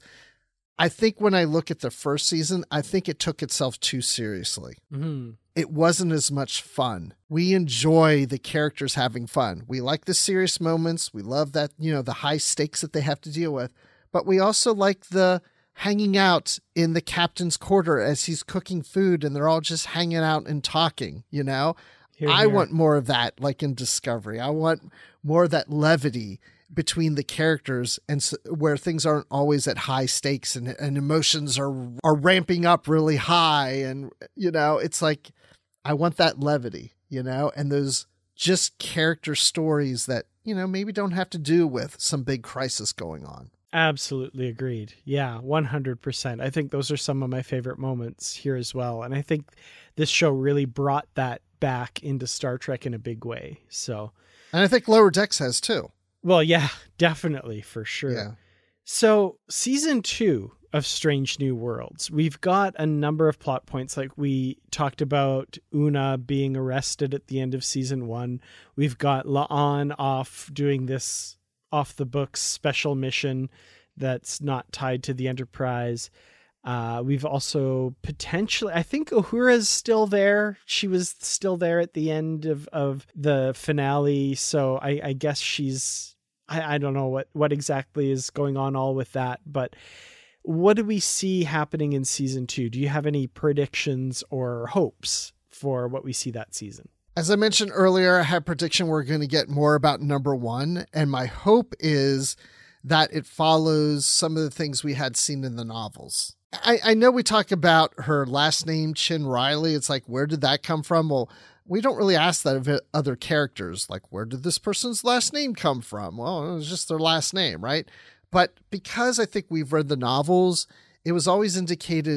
I think when I look at the first season, I think it took itself too seriously. It wasn't as much fun. We enjoy the characters having fun. We like the serious moments. We love that, you know, the high stakes that they have to deal with, but we also like the hanging out in the captain's quarter as he's cooking food and they're all just hanging out and talking, you know? I want more of that, like in Discovery. I want more of that levity between the characters, and where things aren't always at high stakes and emotions are ramping up really high. And, you know, it's like, I want that levity, you know, and those just character stories that, you know, maybe don't have to do with some big crisis going on. Absolutely agreed. Yeah, 100%. I think those are some of my favorite moments here as well. And I think this show really brought that back into Star Trek in a big way. So, and I think Lower Decks has too. Well, yeah, definitely, for sure. Yeah. So season 2 of Strange New Worlds, we've got a number of plot points. Like we talked about Una being arrested at the end of season 1. We've got La'an off doing this off the books special mission that's not tied to the Enterprise. We've also potentially, I think Uhura's still there. She was still there at the end of the finale. So I guess she's, I don't know what exactly is going on all with that, but what do we see happening in season 2? Do you have any predictions or hopes for what we see that season? As I mentioned earlier, I had a prediction we're going to get more about number one, and my hope is that it follows some of the things we had seen in the novels. I know we talk about her last name, Chin Riley. It's like, where did that come from? Well, we don't really ask that of other characters. Like, where did this person's last name come from? Well, it was just their last name, right? But because I think we've read the novels, it was always indicated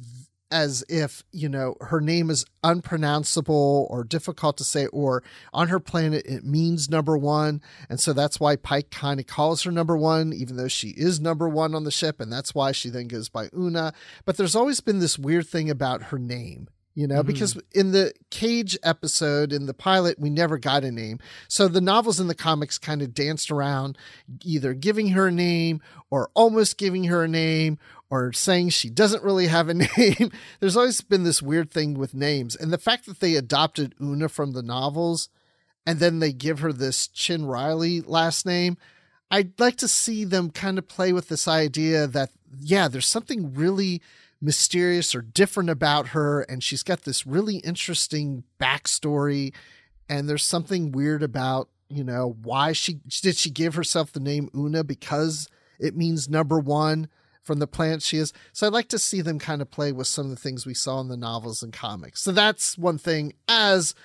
as if, you know, her name is unpronounceable or difficult to say, or on her planet, it means number one. And so that's why Pike kind of calls her number one, even though she is number one on the ship. And that's why she then goes by Una. But there's always been this weird thing about her name, you know, because in the Cage episode, in the pilot, we never got a name. So the novels and the comics kind of danced around either giving her a name or almost giving her a name or saying she doesn't really have a name. There's always been this weird thing with names. And the fact that they adopted Una from the novels and then they give her this Chin Riley last name, I'd like to see them kind of play with this idea that, yeah, there's something really mysterious or different about her, and she's got this really interesting backstory, and there's something weird about, you know, why did she give herself the name Una, because it means number one from the planet she is. So I'd like to see them kind of play with some of the things we saw in the novels and comics. So that's one thing as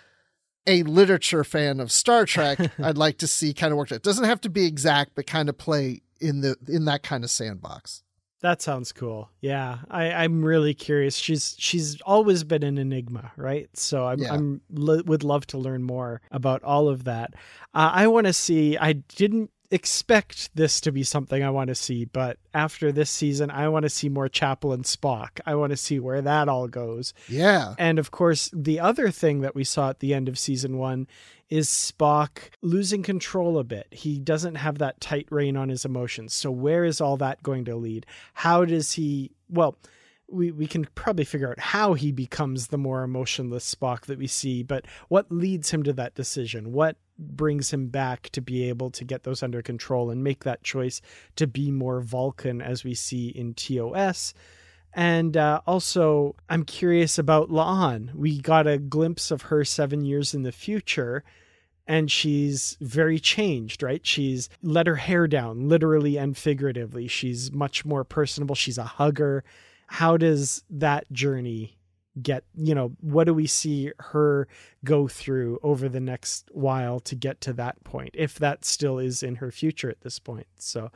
a literature fan of Star Trek I'd like to see kind of work out. It doesn't have to be exact, but kind of play in that kind of sandbox. That sounds cool. Yeah, I'm really curious. She's always been an enigma, right? So would love to learn more about all of that. I want to see. I didn't expect this to be something I want to see, but after this season, I want to see more Chapel and Spock. I want to see where that all goes. Yeah. And of course, the other thing that we saw at the end of season 1 is Spock losing control a bit. He doesn't have that tight rein on his emotions. So where is all that going to lead? How does he, well, we can probably figure out how he becomes the more emotionless Spock that we see, but what leads him to that decision? What brings him back to be able to get those under control and make that choice to be more Vulcan as we see in TOS? And also, I'm curious about La'an. We got a glimpse of her 7 years in the future, and she's very changed, right? She's let her hair down, literally and figuratively. She's much more personable. She's a hugger. How does that journey get, you know, what do we see her go through over the next while to get to that point, if that still is in her future at this point? So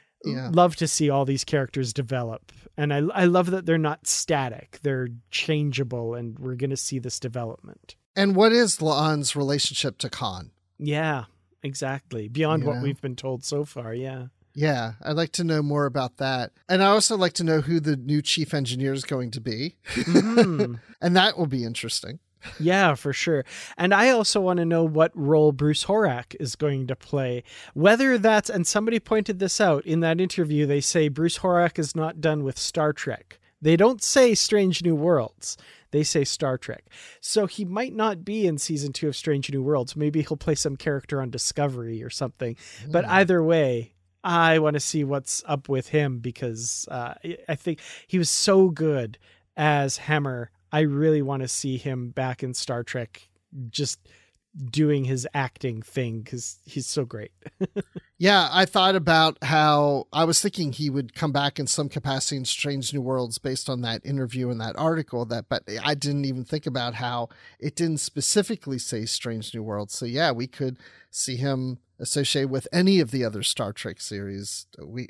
love to see all these characters develop. And I love that they're not static. They're changeable, and we're going to see this development. And what is La'an's relationship to Khan? Yeah, exactly. Beyond what we've been told so far. Yeah. Yeah, I'd like to know more about that. And I also like to know who the new chief engineer is going to be. And that will be interesting. Yeah, for sure. And I also want to know what role Bruce Horak is going to play. Whether that's, and somebody pointed this out in that interview, they say Bruce Horak is not done with Star Trek. They don't say Strange New Worlds. They say Star Trek. So he might not be in season 2 of Strange New Worlds. Maybe he'll play some character on Discovery or something. But either way, I want to see what's up with him, because I think he was so good as Hemmer. I really want to see him back in Star Trek, just doing his acting thing, because he's so great. Yeah, I thought about how I was thinking he would come back in some capacity in Strange New Worlds based on that interview and that article, but I didn't even think about how it didn't specifically say Strange New Worlds. So yeah, we could see him associated with any of the other Star Trek series.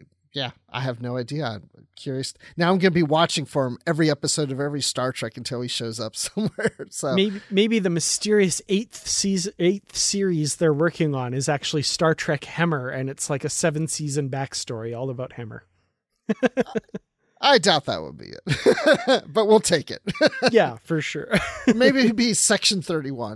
I have no idea. I'm curious. Now I'm going to be watching for him every episode of every Star Trek until he shows up somewhere. So maybe the mysterious eighth series they're working on is actually Star Trek Hemmer, and it's like a 7-season backstory all about Hemmer. I doubt that would be it, but we'll take it. Yeah, for sure. Maybe it'd be Section 31.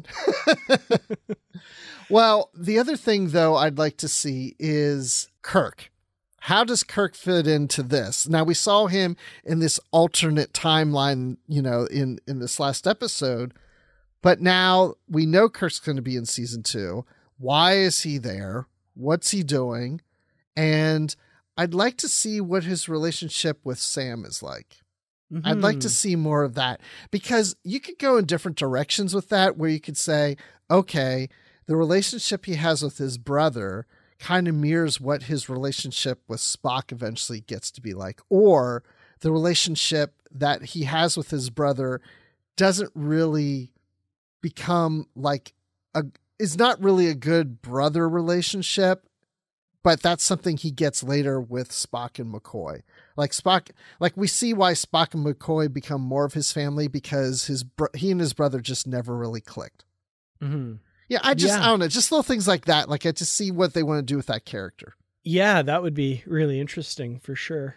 Well, the other thing, though, I'd like to see is Kirk. How does Kirk fit into this? Now, we saw him in this alternate timeline, you know, in this last episode, but now we know Kirk's going to be in season 2. Why is he there? What's he doing? And I'd like to see what his relationship with Sam is like. I'd like to see more of that, because you could go in different directions with that, where you could say, okay, the relationship he has with his brother kind of mirrors what his relationship with Spock eventually gets to be like, or the relationship that he has with his brother doesn't really become like is not really a good brother relationship, but that's something he gets later with Spock and McCoy. Like Spock, like we see why Spock and McCoy become more of his family, because he and his brother just never really clicked. Mm-hmm. Yeah, I don't know, just little things like that. Like I just see what they want to do with that character. Yeah, that would be really interesting for sure.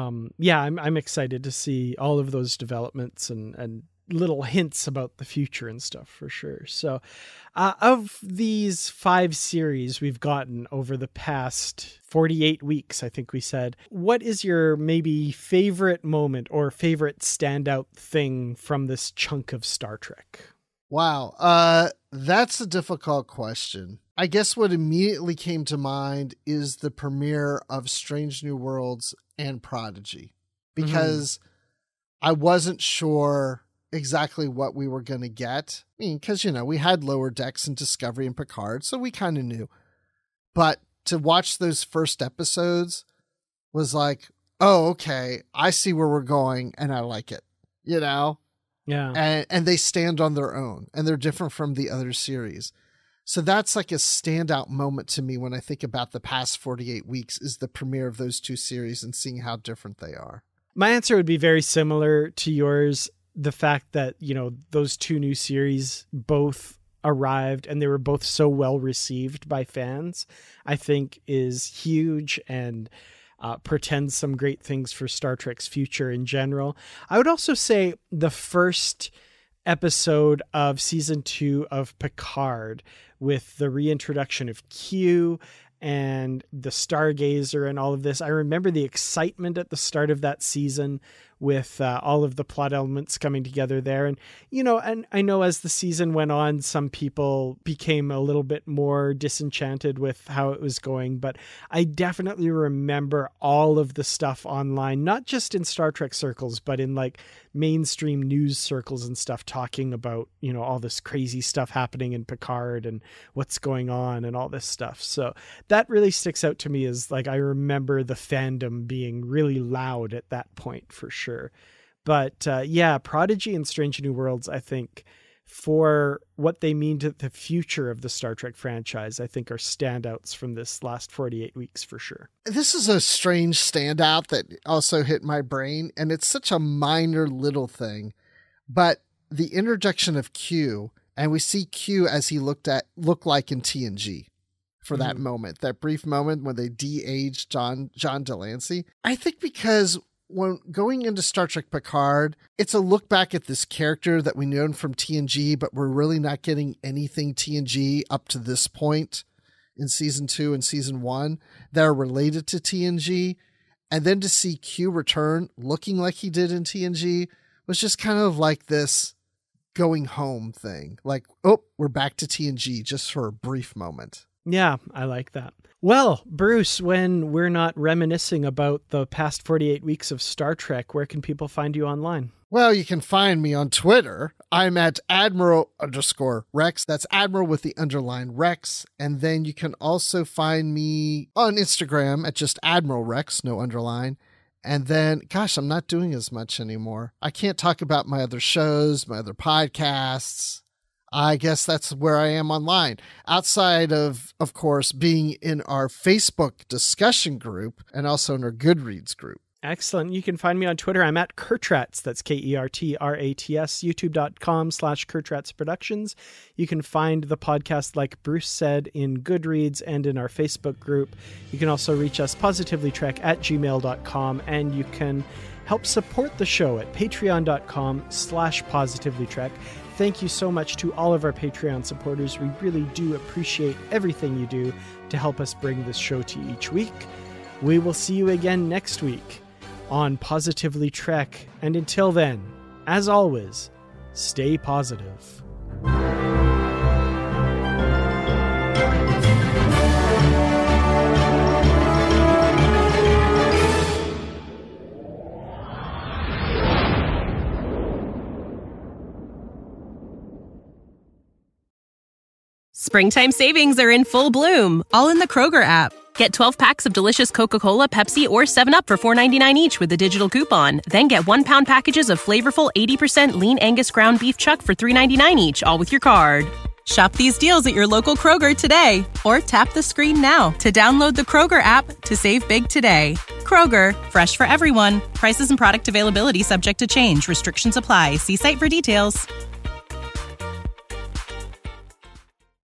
I'm excited to see all of those developments and little hints about the future and stuff for sure. So of these 5 series we've gotten over the past 48 weeks, I think we said, what is your maybe favorite moment or favorite standout thing from this chunk of Star Trek? Wow. That's a difficult question. I guess what immediately came to mind is the premiere of Strange New Worlds and Prodigy, because I wasn't sure exactly what we were going to get. I mean, because, we had Lower Decks and Discovery and Picard, so we kind of knew. But to watch those first episodes was like, oh, okay, I see where we're going and I like it, Yeah. And they stand on their own and they're different from the other series. So that's like a standout moment to me when I think about the past 48 weeks, is the premiere of those 2 series and seeing how different they are. My answer would be very similar to yours. The fact that, those 2 new series both arrived and they were both so well received by fans, I think is huge and portends some great things for Star Trek's future in general. I would also say the first episode of season 2 of Picard, with the reintroduction of Q and the Stargazer and all of this. I remember the excitement at the start of that season with all of the plot elements coming together there. And, and I know as the season went on, some people became a little bit more disenchanted with how it was going, but I definitely remember all of the stuff online, not just in Star Trek circles, but in like mainstream news circles and stuff, talking about, all this crazy stuff happening in Picard and what's going on and all this stuff. So that really sticks out to me as like, I remember the fandom being really loud at that point for sure. But Prodigy and Strange New Worlds, I think, for what they mean to the future of the Star Trek franchise, I think are standouts from this last 48 weeks for sure. This is a strange standout that also hit my brain, and it's such a minor little thing, but the introduction of Q, and we see Q as he looked like in TNG for that moment, that brief moment when they de-aged John Delancey. I think because when going into Star Trek Picard, it's a look back at this character that we know from TNG, but we're really not getting anything TNG up to this point in season 2 and season 1 that are related to TNG. And then to see Q return looking like he did in TNG was just kind of like this going home thing. Like, oh, we're back to TNG just for a brief moment. Yeah, I like that. Well, Bruce, when we're not reminiscing about the past 48 weeks of Star Trek, where can people find you online? Well, you can find me on Twitter. I'm at Admiral_Rex. That's Admiral with the underline Rex. And then you can also find me on Instagram at just Admiral Rex, no underline. And then, gosh, I'm not doing as much anymore. I can't talk about my other shows, my other podcasts. I guess that's where I am online. Outside of course, being in our Facebook discussion group and also in our Goodreads group. Excellent. You can find me on Twitter. I'm at Kurtrats. That's KERTRATS. YouTube.com/Kurtrats Productions. You can find the podcast, like Bruce said, in Goodreads and in our Facebook group. You can also reach us positivelytrek@gmail.com, and you can help support the show at patreon.com/positivelytrek. Thank you so much to all of our Patreon supporters. We really do appreciate everything you do to help us bring this show to you each week. We will see you again next week on Positively Trek. And until then, as always, stay positive. Springtime savings are in full bloom, all in the Kroger app. Get 12 packs of delicious Coca-Cola, Pepsi, or 7-Up for $4.99 each with a digital coupon. Then get 1-pound packages of flavorful 80% lean Angus ground beef chuck for $3.99 each, all with your card. Shop these deals at your local Kroger today, or tap the screen now to download the Kroger app to save big today. Kroger, fresh for everyone. Prices and product availability subject to change. Restrictions apply. See site for details.